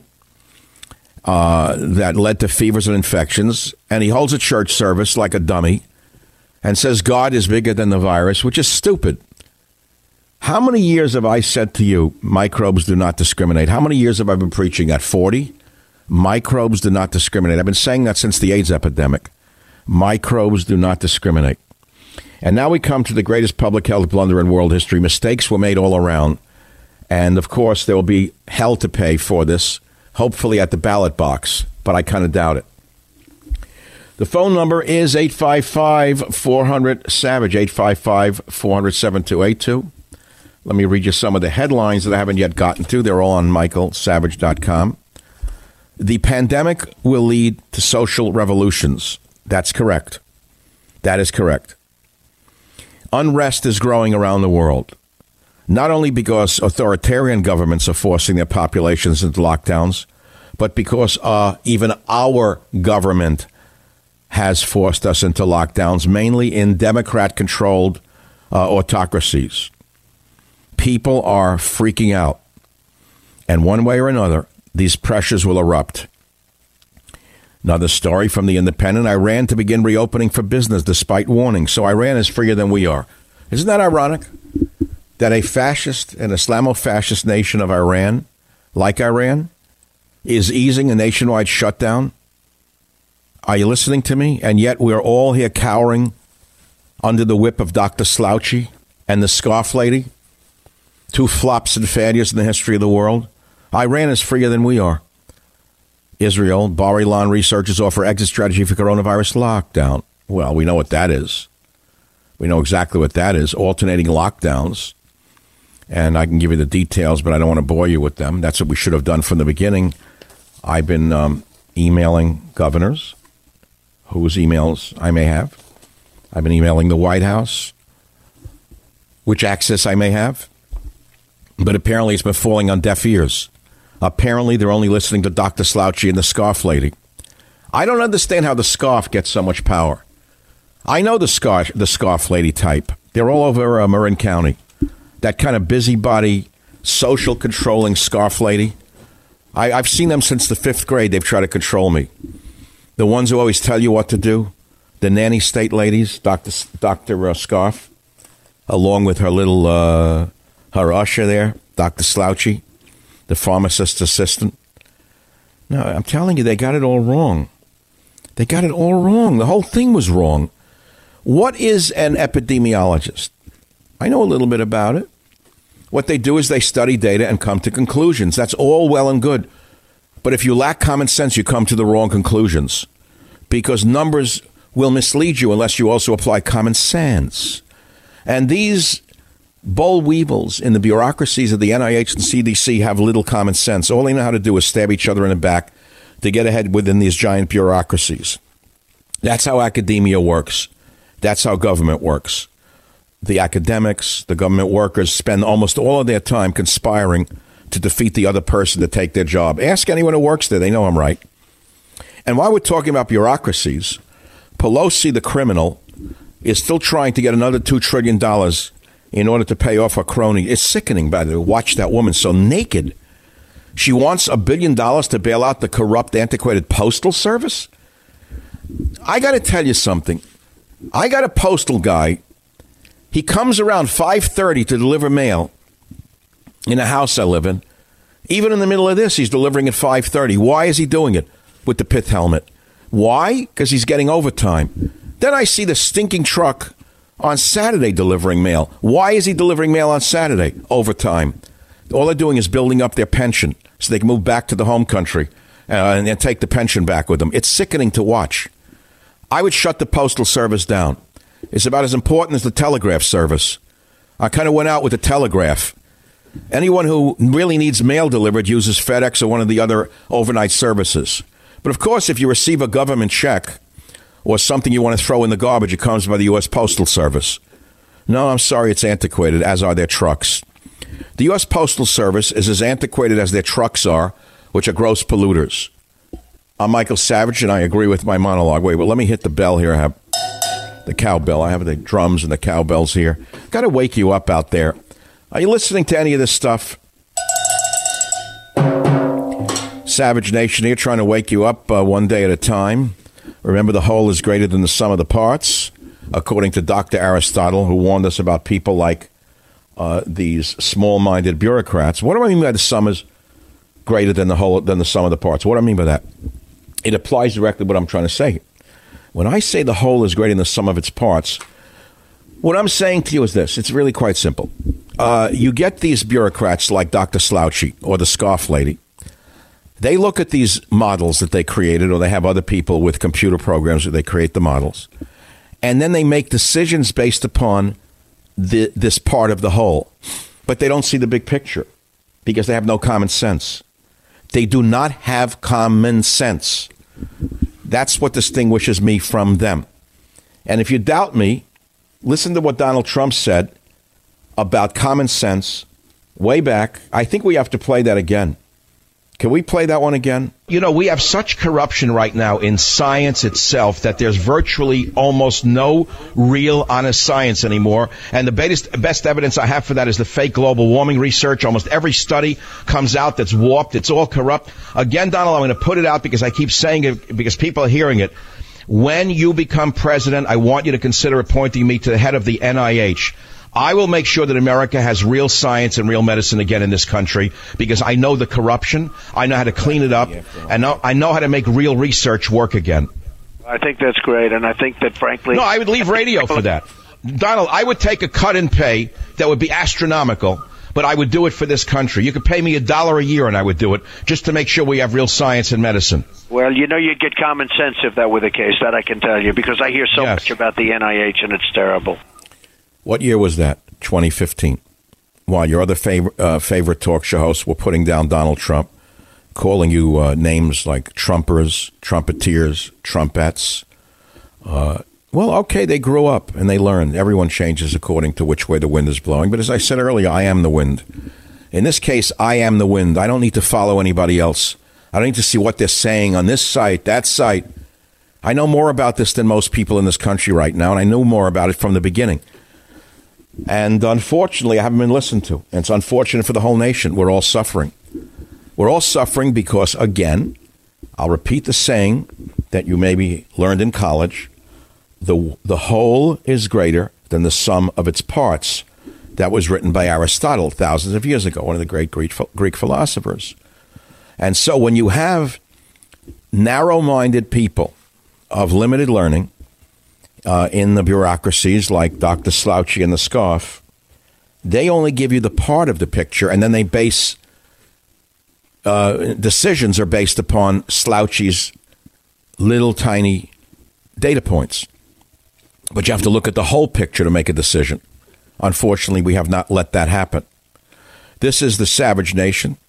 that led to fevers and infections, and he holds a church service like a dummy and says God is bigger than the virus, which is stupid. How many years have I said to you, microbes do not discriminate? How many years have I been preaching that? 40? Microbes do not discriminate. I've been saying that since the AIDS epidemic. Microbes do not discriminate. And now we come to the greatest public health blunder in world history. Mistakes were made all around. And, of course, there will be hell to pay for this, hopefully at the ballot box, but I kind of doubt it. The phone number is 855-400-SAVAGE, 855-400-7282. Let me read you some of the headlines that I haven't yet gotten to. They're all on michaelsavage.com. The pandemic will lead to social revolutions. That's correct. That is correct. Unrest is growing around the world, not only because authoritarian governments are forcing their populations into lockdowns, but because even our government has forced us into lockdowns, mainly in Democrat-controlled autocracies. People are freaking out. And one way or another, these pressures will erupt. Another story from The Independent. Iran to begin reopening for business despite warnings. So Iran is freer than we are. Isn't that ironic? That a fascist and Islamo-fascist nation of Iran, like Iran, is easing a nationwide shutdown. Are you listening to me? And yet we're all here cowering under the whip of Dr. Slouchy and the Scarf Lady, two flops and failures in the history of the world. Iran is freer than we are. Israel, Bar-Ilan researchers offer exit strategy for coronavirus lockdown. Well, we know what that is. We know exactly what that is, alternating lockdowns. And I can give you the details, but I don't want to bore you with them. That's what we should have done from the beginning. I've been emailing governors, whose emails I may have. I've been emailing the White House, which access I may have. But apparently it's been falling on deaf ears. Apparently they're only listening to Dr. Slouchy and the Scarf Lady. I don't understand how the Scarf gets so much power. I know the Scarf Lady type. They're all over Marin County. That kind of busybody, social controlling Scarf Lady. I've seen them since the 5th grade. They've tried to control me. The ones who always tell you what to do. The nanny state ladies, Dr. Scarf, along with her little, her usher there, Dr. Slouchy, the pharmacist assistant. No, I'm telling you, they got it all wrong. They got it all wrong. The whole thing was wrong. What is an epidemiologist? I know a little bit about it. What they do is they study data and come to conclusions. That's all well and good. But if you lack common sense, you come to the wrong conclusions. Because numbers will mislead you unless you also apply common sense. And these boll weevils in the bureaucracies of the NIH and CDC have little common sense. All they know how to do is stab each other in the back to get ahead within these giant bureaucracies. That's how academia works. That's how government works. The academics, the government workers spend almost all of their time conspiring to defeat the other person to take their job. Ask anyone who works there. They know I'm right. And while we're talking about bureaucracies, Pelosi, the criminal, is still trying to get another $2 trillion in order to pay off her crony. It's sickening, by the way. Watch that woman so naked. She wants $1 billion to bail out the corrupt, antiquated postal service. I got to tell you something. I got a postal guy. He comes around 5:30 to deliver mail in a house I live in. Even in the middle of this, he's delivering at 5:30. Why is he doing it with the pith helmet? Why? Because he's getting overtime. Then I see the stinking truck on Saturday delivering mail. Why is he delivering mail on Saturday? Overtime. All they're doing is building up their pension so they can move back to the home country and then take the pension back with them. It's sickening to watch. I would shut the postal service down. It's about as important as the telegraph service. I kind of went out with the telegraph. Anyone who really needs mail delivered uses FedEx or one of the other overnight services. But of course, if you receive a government check or something you want to throw in the garbage, it comes by the U.S. Postal Service. No, I'm sorry, it's antiquated, as are their trucks. The U.S. Postal Service is as antiquated as their trucks are, which are gross polluters. I'm Michael Savage, and I agree with my monologue. Wait, well, let me hit the bell here. I have the cowbell. I have the drums and the cowbells here. Got to wake you up out there. Are you listening to any of this stuff? Savage Nation here, trying to wake you up one day at a time. Remember, the whole is greater than the sum of the parts, according to Dr. Aristotle, who warned us about people like these small-minded bureaucrats. What do I mean by the sum is greater than the sum of the parts? What do I mean by that? It applies directly to what I'm trying to say. When I say the whole is greater than the sum of its parts, what I'm saying to you is this. It's really quite simple. You get these bureaucrats like Dr. Slouchy or the Scarf Lady. They look at these models that they created, or they have other people with computer programs that they create the models, and then they make decisions based upon this part of the whole. But they don't see the big picture because they have no common sense. They do not have common sense. That's what distinguishes me from them. And if you doubt me, listen to what Donald Trump said about common sense way back. I think we have to play that again. Can we play that one again? You know, we have such corruption right now in science itself that there's virtually almost no real honest science anymore. And the best evidence I have for that is the fake global warming research. Almost every study comes out that's warped. It's all corrupt. Again, Donald, I'm going to put it out because I keep saying it because people are hearing it. When you become president, I want you to consider appointing me to the head of the NIH. I will make sure that America has real science and real medicine again in this country because I know the corruption. I know how to clean it up. And I know how to make real research work again. I think that's great. And I think that, frankly... No, I would leave radio for that. Donald, I would take a cut in pay that would be astronomical, but I would do it for this country. You could pay me $1 a year and I would do it just to make sure we have real science and medicine. Well, you know, you'd get common sense if that were the case. That I can tell you because I hear so much about the NIH and it's terrible. What year was that? 2015. While your other favorite talk show hosts were putting down Donald Trump, calling you names like Trumpers, Trumpeteers, Trumpettes. Well, okay, they grew up and they learned. Everyone changes according to which way the wind is blowing. But as I said earlier, I am the wind. In this case, I am the wind. I don't need to follow anybody else. I don't need to see what they're saying on this site, that site. I know more about this than most people in this country right now, and I knew more about it from the beginning. And unfortunately, I haven't been listened to. And it's unfortunate for the whole nation. We're all suffering. We're all suffering because, again, I'll repeat the saying that you maybe learned in college. The whole is greater than the sum of its parts. That was written by Aristotle thousands of years ago, one of the great Greek philosophers. And so when you have narrow-minded people of limited learning, in the bureaucracies like Dr. Slouchy and the Scarf, they only give you the part of the picture, and then they base decisions are based upon Slouchy's little tiny data points. But you have to look at the whole picture to make a decision. Unfortunately, we have not let that happen. This is the Savage Nation,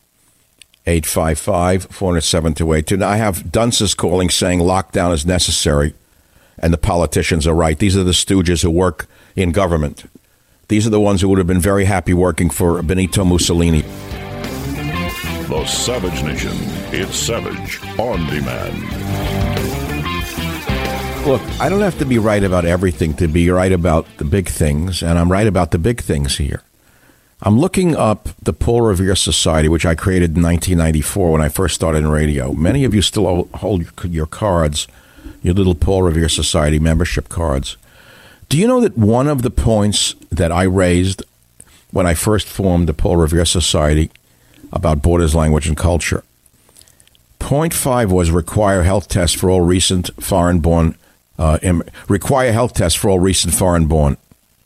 855-407-282. Now, I have dunces calling saying lockdown is necessary. And the politicians are right. These are the stooges who work in government. These are the ones who would have been very happy working for Benito Mussolini. The Savage Nation. It's Savage on demand. Look, I don't have to be right about everything to be right about the big things, and I'm right about the big things here. I'm looking up the Paul Revere Society, which I created in 1994 when I first started in radio. Many of you still hold your cards, your little Paul Revere Society membership cards. Do you know that one of the points that I raised when I first formed the Paul Revere Society about borders, language, and culture, point 5 was require health tests for all recent foreign-born, require health tests for all recent foreign-born.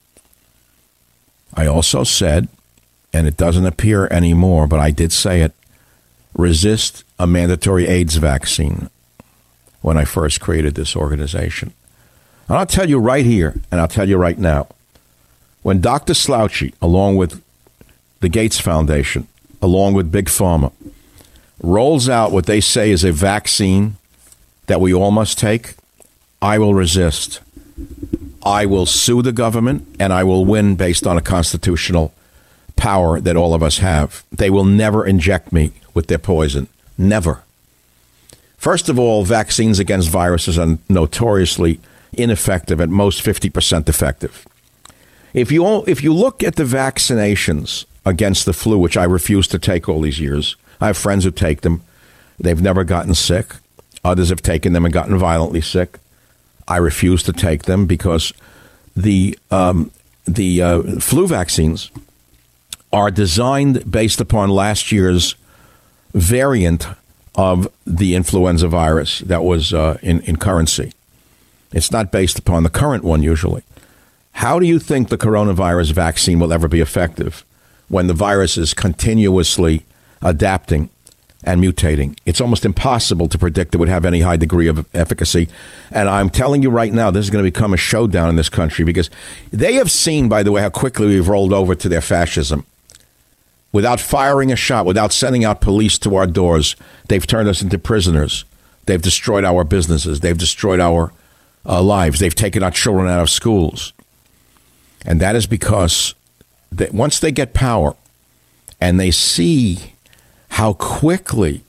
I also said, and it doesn't appear anymore, but I did say it, resist a mandatory AIDS vaccine when I first created this organization. And I'll tell you right here, and I'll tell you right now, when Dr. Slouchy, along with the Gates Foundation, along with Big Pharma, rolls out what they say is a vaccine that we all must take, I will resist. I will sue the government, and I will win based on a constitutional power that all of us have. They will never inject me with their poison. Never. First of all, vaccines against viruses are notoriously ineffective, at most 50% effective. If you look at the vaccinations against the flu, which I refuse to take all these years, I have friends who take them. They've never gotten sick. Others have taken them and gotten violently sick. I refuse to take them because the flu vaccines are designed based upon last year's variant of the influenza virus that was in currency. It's not based upon the current one usually. How do you think the coronavirus vaccine will ever be effective when the virus is continuously adapting and mutating? It's almost impossible to predict it would have any high degree of efficacy. And I'm telling you right now, this is going to become a showdown in this country because they have seen, by the way, how quickly we've rolled over to their fascism. Without firing a shot, without sending out police to our doors, they've turned us into prisoners. They've destroyed our businesses. They've destroyed our lives. They've taken our children out of schools. And that is because once they get power and they see how quickly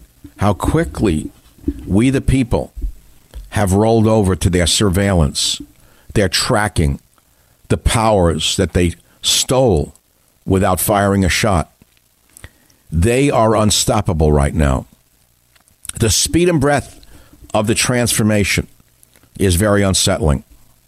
we, the people, have rolled over to their surveillance, their tracking, the powers that they stole without firing a shot. They are unstoppable right now. The speed and breadth of the transformation is very unsettling.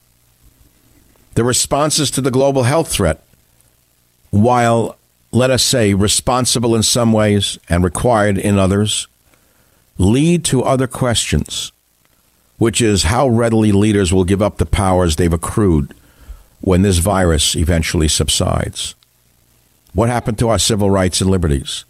The responses to the global health threat, while, let us say, responsible in some ways and required in others, lead to other questions, which is how readily leaders will give up the powers they've accrued when this virus eventually subsides. What happened to our civil rights and liberties?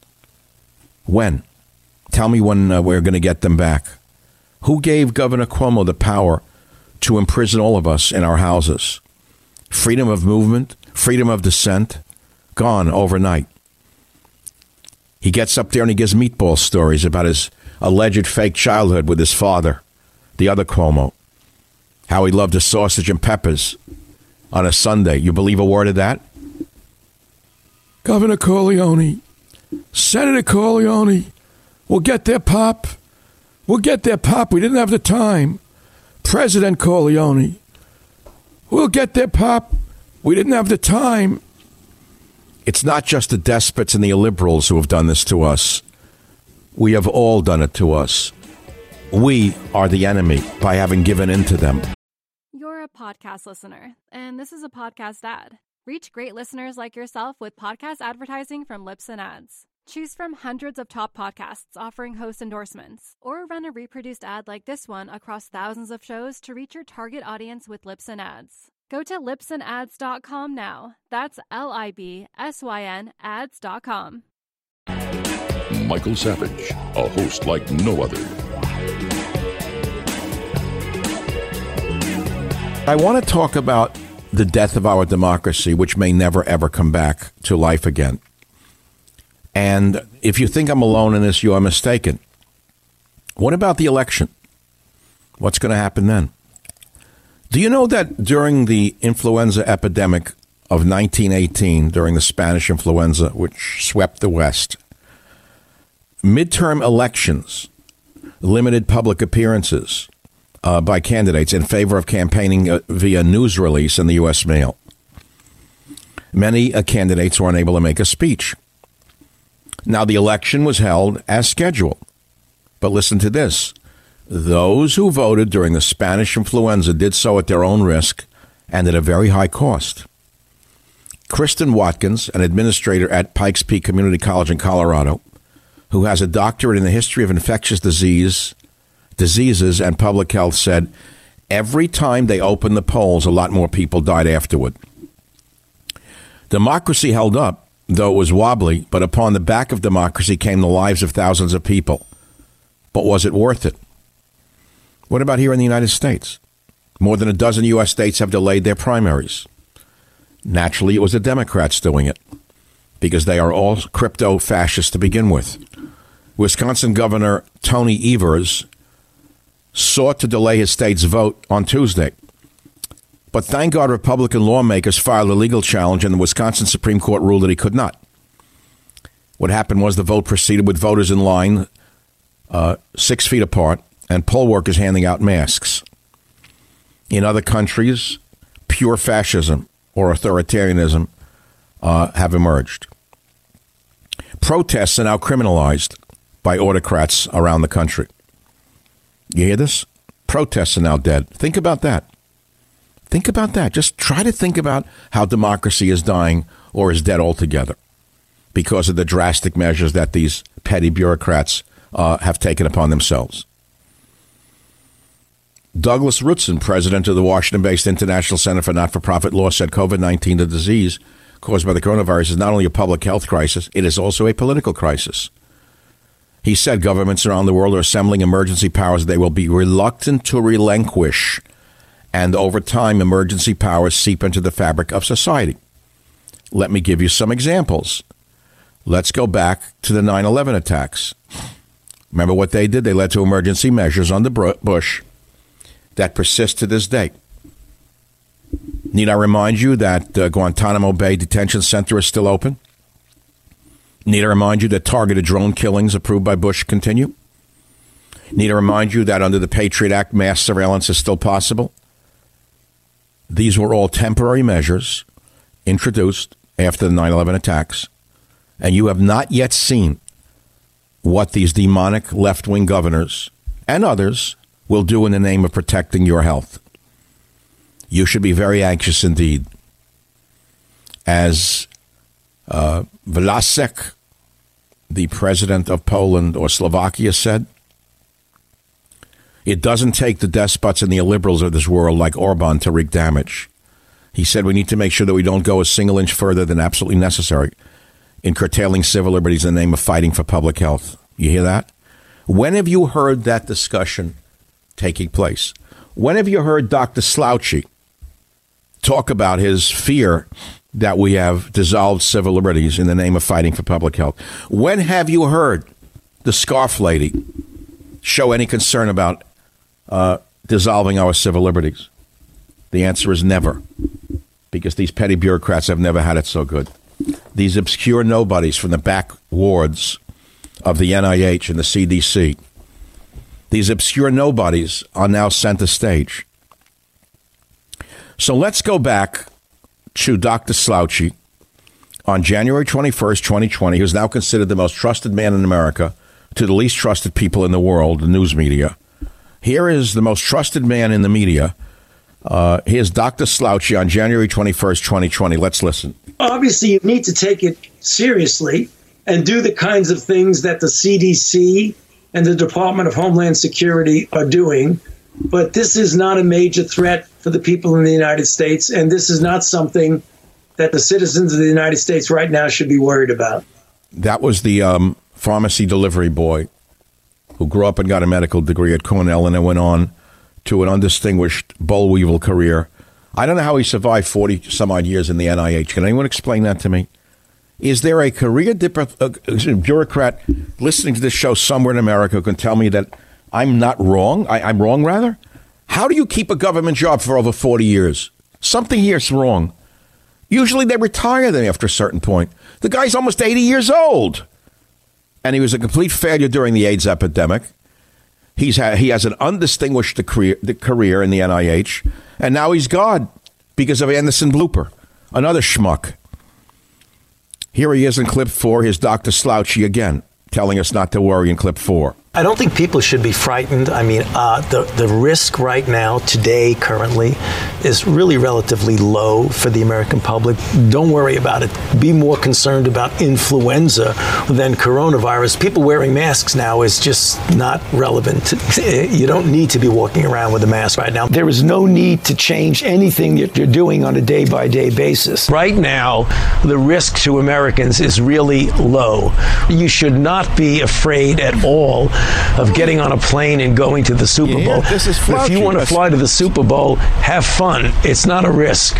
When? Tell me when we're going to get them back. Who gave Governor Cuomo the power to imprison all of us in our houses? Freedom of movement, freedom of dissent, gone overnight. He gets up there and he gives meatball stories about his alleged fake childhood with his father, the other Cuomo. How he loved his sausage and peppers on a Sunday. You believe a word of that? Governor Corleone, Senator Corleone, we'll get their pop. We'll get their pop. We didn't have the time. President Corleone, we'll get their pop. We didn't have the time. It's not just the despots and the illiberals who have done this to us. We have all done it to us. We are the enemy by having given in to them. You're a podcast listener, and this is a podcast ad. Reach great listeners like yourself with podcast advertising from Libsyn Ads. Choose from hundreds of top podcasts offering host endorsements, or run a reproduced ad like this one across thousands of shows to reach your target audience with Libsyn Ads. Go to libsynads.com now. That's LIBSYN ads.com. Michael Savage, a host like no other. I want to talk about the death of our democracy, which may never, ever come back to life again. And if you think I'm alone in this, you are mistaken. What about the election? What's going to happen then? Do you know that during the influenza epidemic of 1918, during the Spanish influenza, which swept the West, midterm elections limited public appearances by candidates in favor of campaigning via news release in the U.S. mail? Many candidates were unable to make a speech. Now, the election was held as scheduled. But listen to this. Those who voted during the Spanish influenza did so at their own risk and at a very high cost. Kristen Watkins, an administrator at Pikes Peak Community College in Colorado, who has a doctorate in the history of infectious diseases and public health, said every time they opened the polls, a lot more people died afterward. Democracy held up, though it was wobbly, but upon the back of democracy came the lives of thousands of people. But was it worth it? What about here in the United States? More than a dozen U.S. states have delayed their primaries. Naturally, it was the Democrats doing it, because they are all crypto-fascists to begin with. Wisconsin Governor Tony Evers sought to delay his state's vote on Tuesday. But thank God Republican lawmakers filed a legal challenge, and the Wisconsin Supreme Court ruled that he could not. What happened was the vote proceeded with voters in line 6 feet apart and poll workers handing out masks. In other countries, pure fascism or authoritarianism have emerged. Protests are now criminalized by autocrats around the country. You hear this? Protests are now dead. Think about that. Think about that. Just try to think about how democracy is dying or is dead altogether because of the drastic measures that these petty bureaucrats have taken upon themselves. Douglas Rutzen, president of the Washington-based International Center for Not-for-Profit Law, said COVID-19, the disease caused by the coronavirus, is not only a public health crisis, it is also a political crisis. He said governments around the world are assembling emergency powers they will be reluctant to relinquish, and over time, emergency powers seep into the fabric of society. Let me give you some examples. Let's go back to the 9/11 attacks. Remember what they did? They led to emergency measures under Bush. that persists to this day. Need I remind you that Guantanamo Bay Detention Center is still open? Need I remind you that targeted drone killings approved by Bush continue? Need I remind you that under the Patriot Act, mass surveillance is still possible? These were all temporary measures introduced after the 9/11 attacks, and you have not yet seen what these demonic left-wing governors and others will do in the name of protecting your health. You should be very anxious indeed. As Vlasek, the president of Poland or Slovakia, said, it doesn't take the despots and the illiberals of this world like Orban to wreak damage. He said we need to make sure that we don't go a single inch further than absolutely necessary in curtailing civil liberties in the name of fighting for public health. You hear that? When have you heard that discussion taking place? When have you heard Dr. Slouchy talk about his fear that we have dissolved civil liberties in the name of fighting for public health? When have you heard the scarf lady show any concern about dissolving our civil liberties? The answer is never, because these petty bureaucrats have never had it so good. These obscure nobodies from the back wards of the NIH and the CDC, these obscure nobodies are now center stage. So let's go back to Dr. Slouchy on January 21st, 2020, who's now considered the most trusted man in America to the least trusted people in the world, the news media. Here is the most trusted man in the media. Here's Dr. Slouchy on January 21st, 2020. Let's listen. Obviously, you need to take it seriously and do the kinds of things that the CDC and the Department of Homeland Security are doing. But this is not a major threat for the people in the United States, and this is not something that the citizens of the United States right now should be worried about. That was the pharmacy delivery boy who grew up and got a medical degree at Cornell and then went on to an undistinguished boll weevil career. I don't know how he survived 40-some-odd years in the NIH. Can anyone explain that to me? Is there a career bureaucrat listening to this show somewhere in America who can tell me that I'm not wrong? I'm wrong, rather? How do you keep a government job for over 40 years? Something here's wrong. Usually they retire then after a certain point. The guy's almost 80 years old. And he was a complete failure during the AIDS epidemic. He has an undistinguished career in the NIH. And now he's gone because of Anderson Blooper, another schmuck. Here he is in clip 4. Here's Dr. Slouchy again, telling us not to worry in clip 4. I don't think people should be frightened. I mean, the risk right now, today, currently, is really relatively low for the American public. Don't worry about it. Be more concerned about influenza than coronavirus. People wearing masks now is just not relevant. You don't need to be walking around with a mask right now. There is no need to change anything that you're doing on a day-by-day basis. Right now, the risk to Americans is really low. You should not be afraid at all of getting on a plane and going to the Super Bowl. This is if you want to fly to the Super Bowl, have fun. It's not a risk.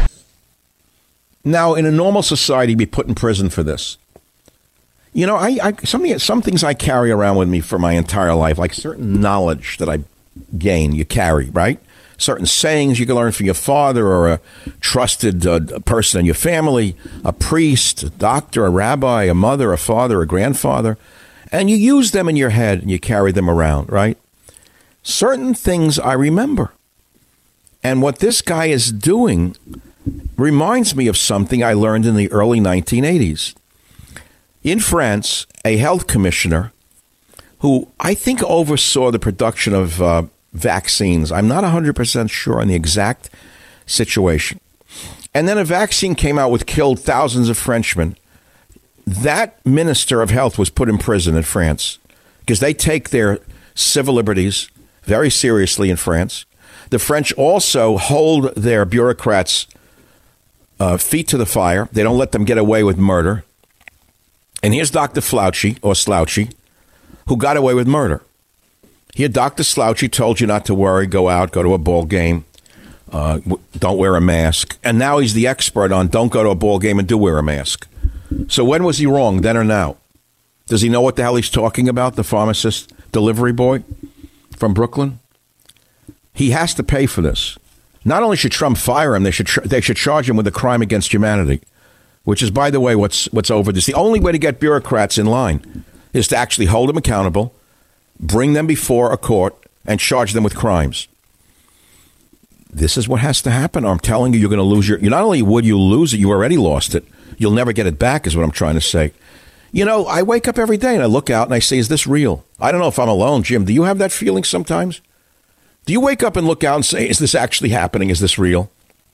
Now, in a normal society, be put in prison for this. You know, some things I carry around with me for my entire life, like certain knowledge that I gain, you carry, right? Certain sayings you can learn from your father or a trusted person in your family, a priest, a doctor, a rabbi, a mother, a father, a grandfather. And you use them in your head and you carry them around, right? Certain things I remember. And what this guy is doing reminds me of something I learned in the early 1980s. In France, a health commissioner who I think oversaw the production of vaccines. I'm not 100% sure on the exact situation. And then a vaccine came out which killed thousands of Frenchmen. That minister of health was put in prison in France because they take their civil liberties very seriously in France. The French also hold their bureaucrats' feet to the fire. They don't let them get away with murder. And here's Dr. Slouchy, who got away with murder. Here, Dr. Slouchy told you not to worry, go out, go to a ball game, don't wear a mask. And now he's the expert on don't go to a ball game and do wear a mask. So when was he wrong, then or now? Does he know what the hell he's talking about, the pharmacist delivery boy from Brooklyn? He has to pay for this. Not only should Trump fire him, they should charge him with a crime against humanity, which is, by the way, what's over this. The only way to get bureaucrats in line is to actually hold them accountable, bring them before a court, and charge them with crimes. This is what has to happen. I'm telling you, you're going to lose not only would you lose it, you already lost it. You'll never get it back is what I'm trying to say. You know, I wake up every day and I look out and I say, is this real? I don't know if I'm alone, Jim. Do you have that feeling sometimes? Do you wake up and look out and say, is this actually happening? Is this real?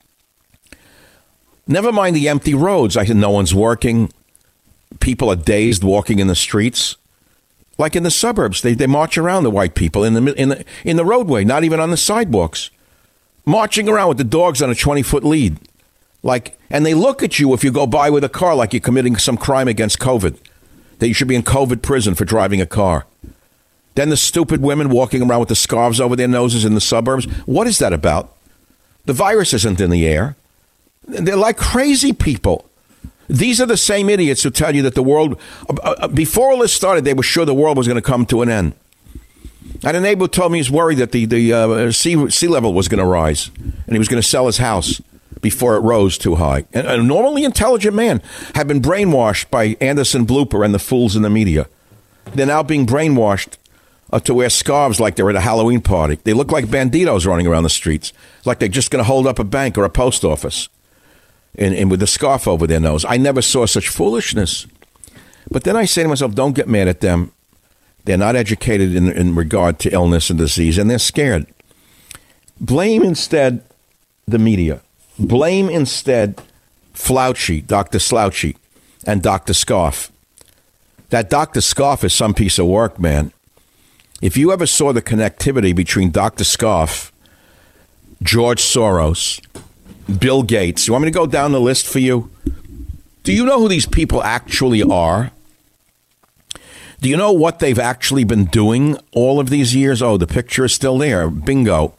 Never mind the empty roads. No one's working. People are dazed walking in the streets. Like in the suburbs, they march around, the white people in the roadway, not even on the sidewalks. Marching around with the dogs on a 20-foot lead. And they look at you if you go by with a car like you're committing some crime against COVID. That you should be in COVID prison for driving a car. Then the stupid women walking around with the scarves over their noses in the suburbs. What is that about? The virus isn't in the air. They're like crazy people. These are the same idiots who tell you that the world, before all this started, they were sure the world was going to come to an end. And a neighbor told me he's worried that the sea level was going to rise, and he was going to sell his house before it rose too high. And a normally intelligent man had been brainwashed by Anderson Blooper and the fools in the media. They're now being brainwashed to wear scarves like they're at a Halloween party. They look like banditos running around the streets, like they're just going to hold up a bank or a post office, and with a scarf over their nose. I never saw such foolishness. But then I say to myself, don't get mad at them. They're not educated in regard to illness and disease, and they're scared. Blame instead the media. Blame instead Fauci, Dr. Slouchy, and Dr. Scarf. That Dr. Scarf is some piece of work, man. If you ever saw the connectivity between Dr. Scarf, George Soros, Bill Gates, you want me to go down the list for you? Do you know who these people actually are? Do you know what they've actually been doing all of these years? Oh, the picture is still there. Bingo.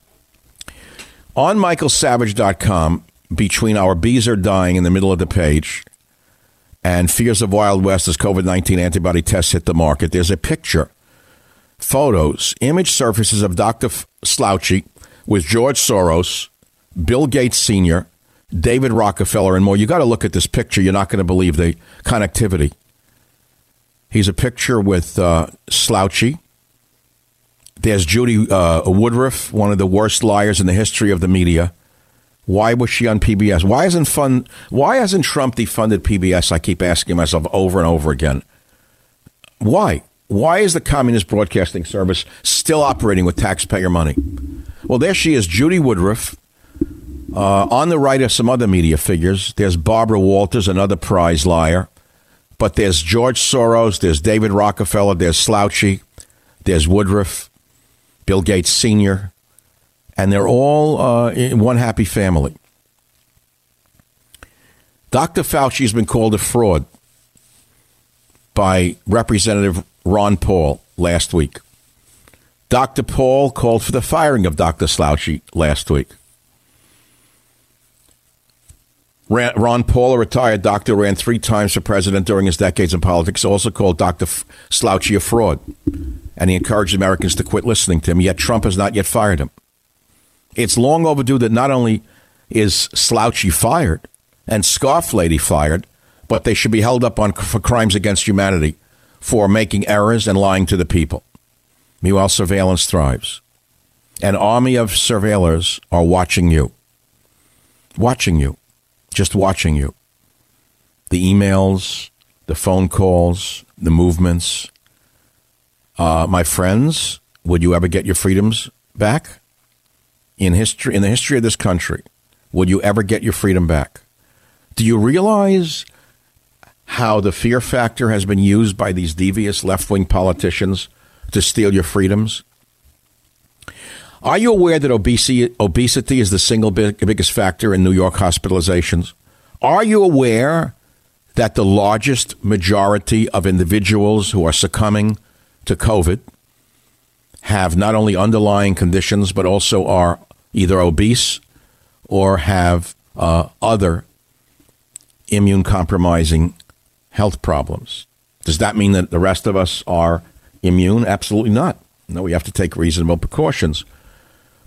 On michaelsavage.com, between our bees are dying in the middle of the page and fears of Wild West as COVID-19 antibody tests hit the market, there's a picture, photos, image surfaces of Dr. Slouchy with George Soros, Bill Gates Sr., David Rockefeller, and more. You got to look at this picture. You're not going to believe the connectivity. He's a picture with Slouchy. There's Judy Woodruff, one of the worst liars in the history of the media. Why was she on PBS? Why hasn't Trump defunded PBS? I keep asking myself over and over again. Why? Why is the Communist Broadcasting Service still operating with taxpayer money? Well, there she is, Judy Woodruff. On the right are some other media figures. There's Barbara Walters, another prize liar. But there's George Soros, there's David Rockefeller, there's Slouchy, there's Woodruff, Bill Gates Sr., and they're all in one happy family. Dr. Fauci has been called a fraud by Representative Ron Paul last week. Dr. Paul called for the firing of Dr. Slouchy last week. Ron Paul, a retired doctor, ran 3 times for president during his decades in politics, also called Dr. Slouchy a fraud. And he encouraged Americans to quit listening to him, yet Trump has not yet fired him. It's long overdue that not only is Slouchy fired and Scarf Lady fired, but they should be held up for crimes against humanity for making errors and lying to the people. Meanwhile, surveillance thrives. An army of surveillors are watching you. Watching you. Just watching you. The emails, the phone calls, the movements. My friends, would you ever get your freedoms back? In the history of this country, would you ever get your freedom back? Do you realize how the fear factor has been used by these devious left-wing politicians to steal your freedoms? Are you aware that obesity is the single biggest factor in New York hospitalizations? Are you aware that the largest majority of individuals who are succumbing to COVID have not only underlying conditions, but also are either obese or have other immune-compromising health problems? Does that mean that the rest of us are immune? Absolutely not. No, we have to take reasonable precautions.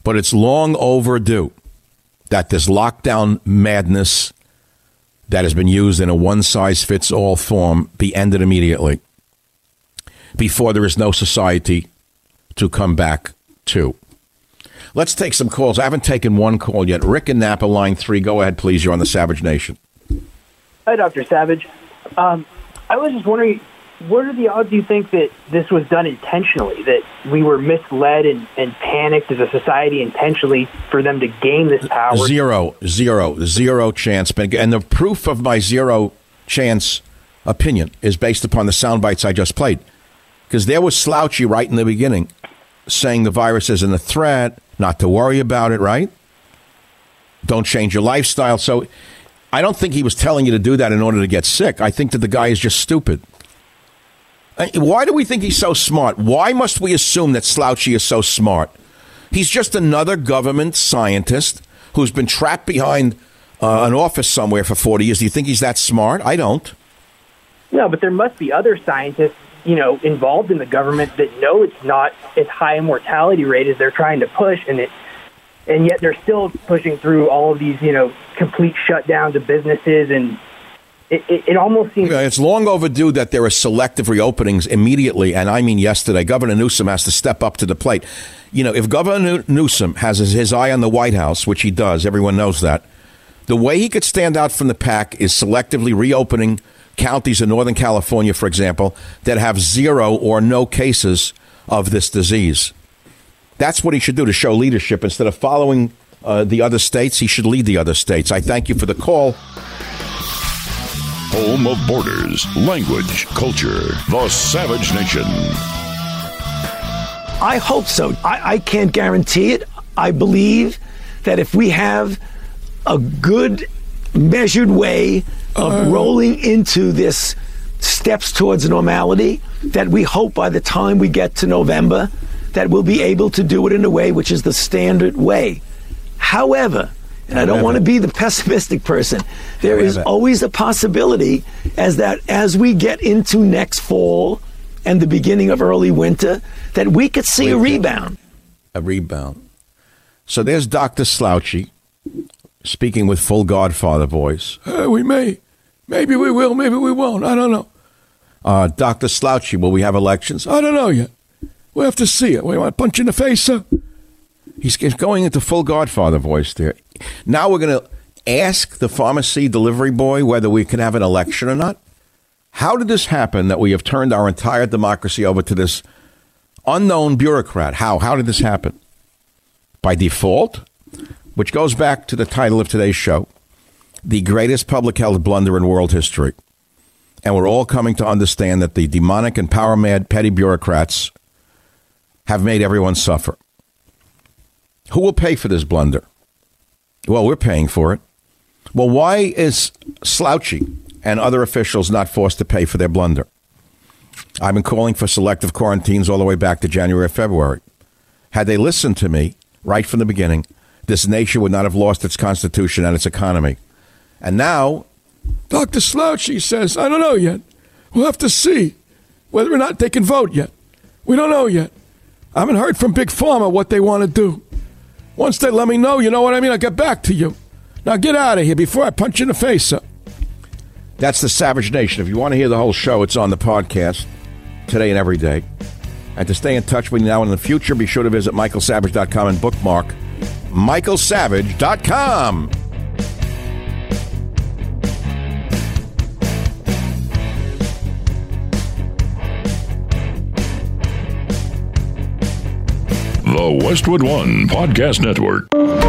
But it's long overdue that this lockdown madness that has been used in a one-size-fits-all form be ended immediately before there is no society to come back to. Let's take some calls. I haven't taken one call yet. Rick in Napa, line 3. Go ahead, please. You're on the Savage Nation. Hi, Dr. Savage. I was just wondering, what are the odds you think that this was done intentionally, that we were misled and panicked as a society intentionally for them to gain this power? Zero chance. And the proof of my zero chance opinion is based upon the sound bites I just played. Because there was Slouchy right in the beginning saying the virus isn't a threat, not to worry about it, right? Don't change your lifestyle. So I don't think he was telling you to do that in order to get sick. I think that the guy is just stupid. Why do we think he's so smart? Why must we assume that Slouchy is so smart? He's just another government scientist who's been trapped behind an office somewhere for 40 years. Do you think he's that smart? I don't. No, but there must be other scientists, involved in the government that know it's not as high a mortality rate as they're trying to push, and yet they're still pushing through all of these, complete shutdowns of businesses, and it almost seems... It's long overdue that there are selective reopenings immediately, and I mean yesterday. Governor Newsom has to step up to the plate. If Governor Newsom has his eye on the White House, which he does, everyone knows that, the way he could stand out from the pack is selectively reopening counties in Northern California, for example, that have 0 or no cases of this disease. That's what he should do to show leadership. Instead of following the other states, he should lead the other states. I thank you for the call. Home of borders, language, culture, the Savage Nation. I hope so. I can't guarantee it. I believe that if we have a good, measured way of rolling into this steps towards normality, that we hope by the time we get to November that we'll be able to do it in a way which is the standard way. However, and I don't want to be the pessimistic person, there is always a possibility as we get into next fall and the beginning of early winter, that we could see a rebound. A rebound. So there's Dr. Slouchy speaking with full Godfather voice. We may. Maybe we will, maybe we won't. I don't know. Dr. Slouchy, will we have elections? I don't know yet. We'll have to see it. We want to punch you in the face, sir? He's going into full Godfather voice there. Now we're going to ask the pharmacy delivery boy whether we can have an election or not. How did this happen that we have turned our entire democracy over to this unknown bureaucrat? How did this happen? By default, which goes back to the title of today's show, the greatest public health blunder in world history. And we're all coming to understand that the demonic and power-mad petty bureaucrats have made everyone suffer. Who will pay for this blunder? Well, we're paying for it. Well, why is Slouchy and other officials not forced to pay for their blunder? I've been calling for selective quarantines all the way back to January or February. Had they listened to me right from the beginning, this nation would not have lost its constitution and its economy. And now, Dr. Slouchy says, I don't know yet. We'll have to see whether or not they can vote yet. We don't know yet. I haven't heard from Big Pharma what they want to do. Once they let me know, you know what I mean? I'll get back to you. Now get out of here before I punch you in the face, sir. That's the Savage Nation. If you want to hear the whole show, it's on the podcast today and every day. And to stay in touch with me now and in the future, be sure to visit michaelsavage.com and bookmark michaelsavage.com. The Westwood One Podcast Network.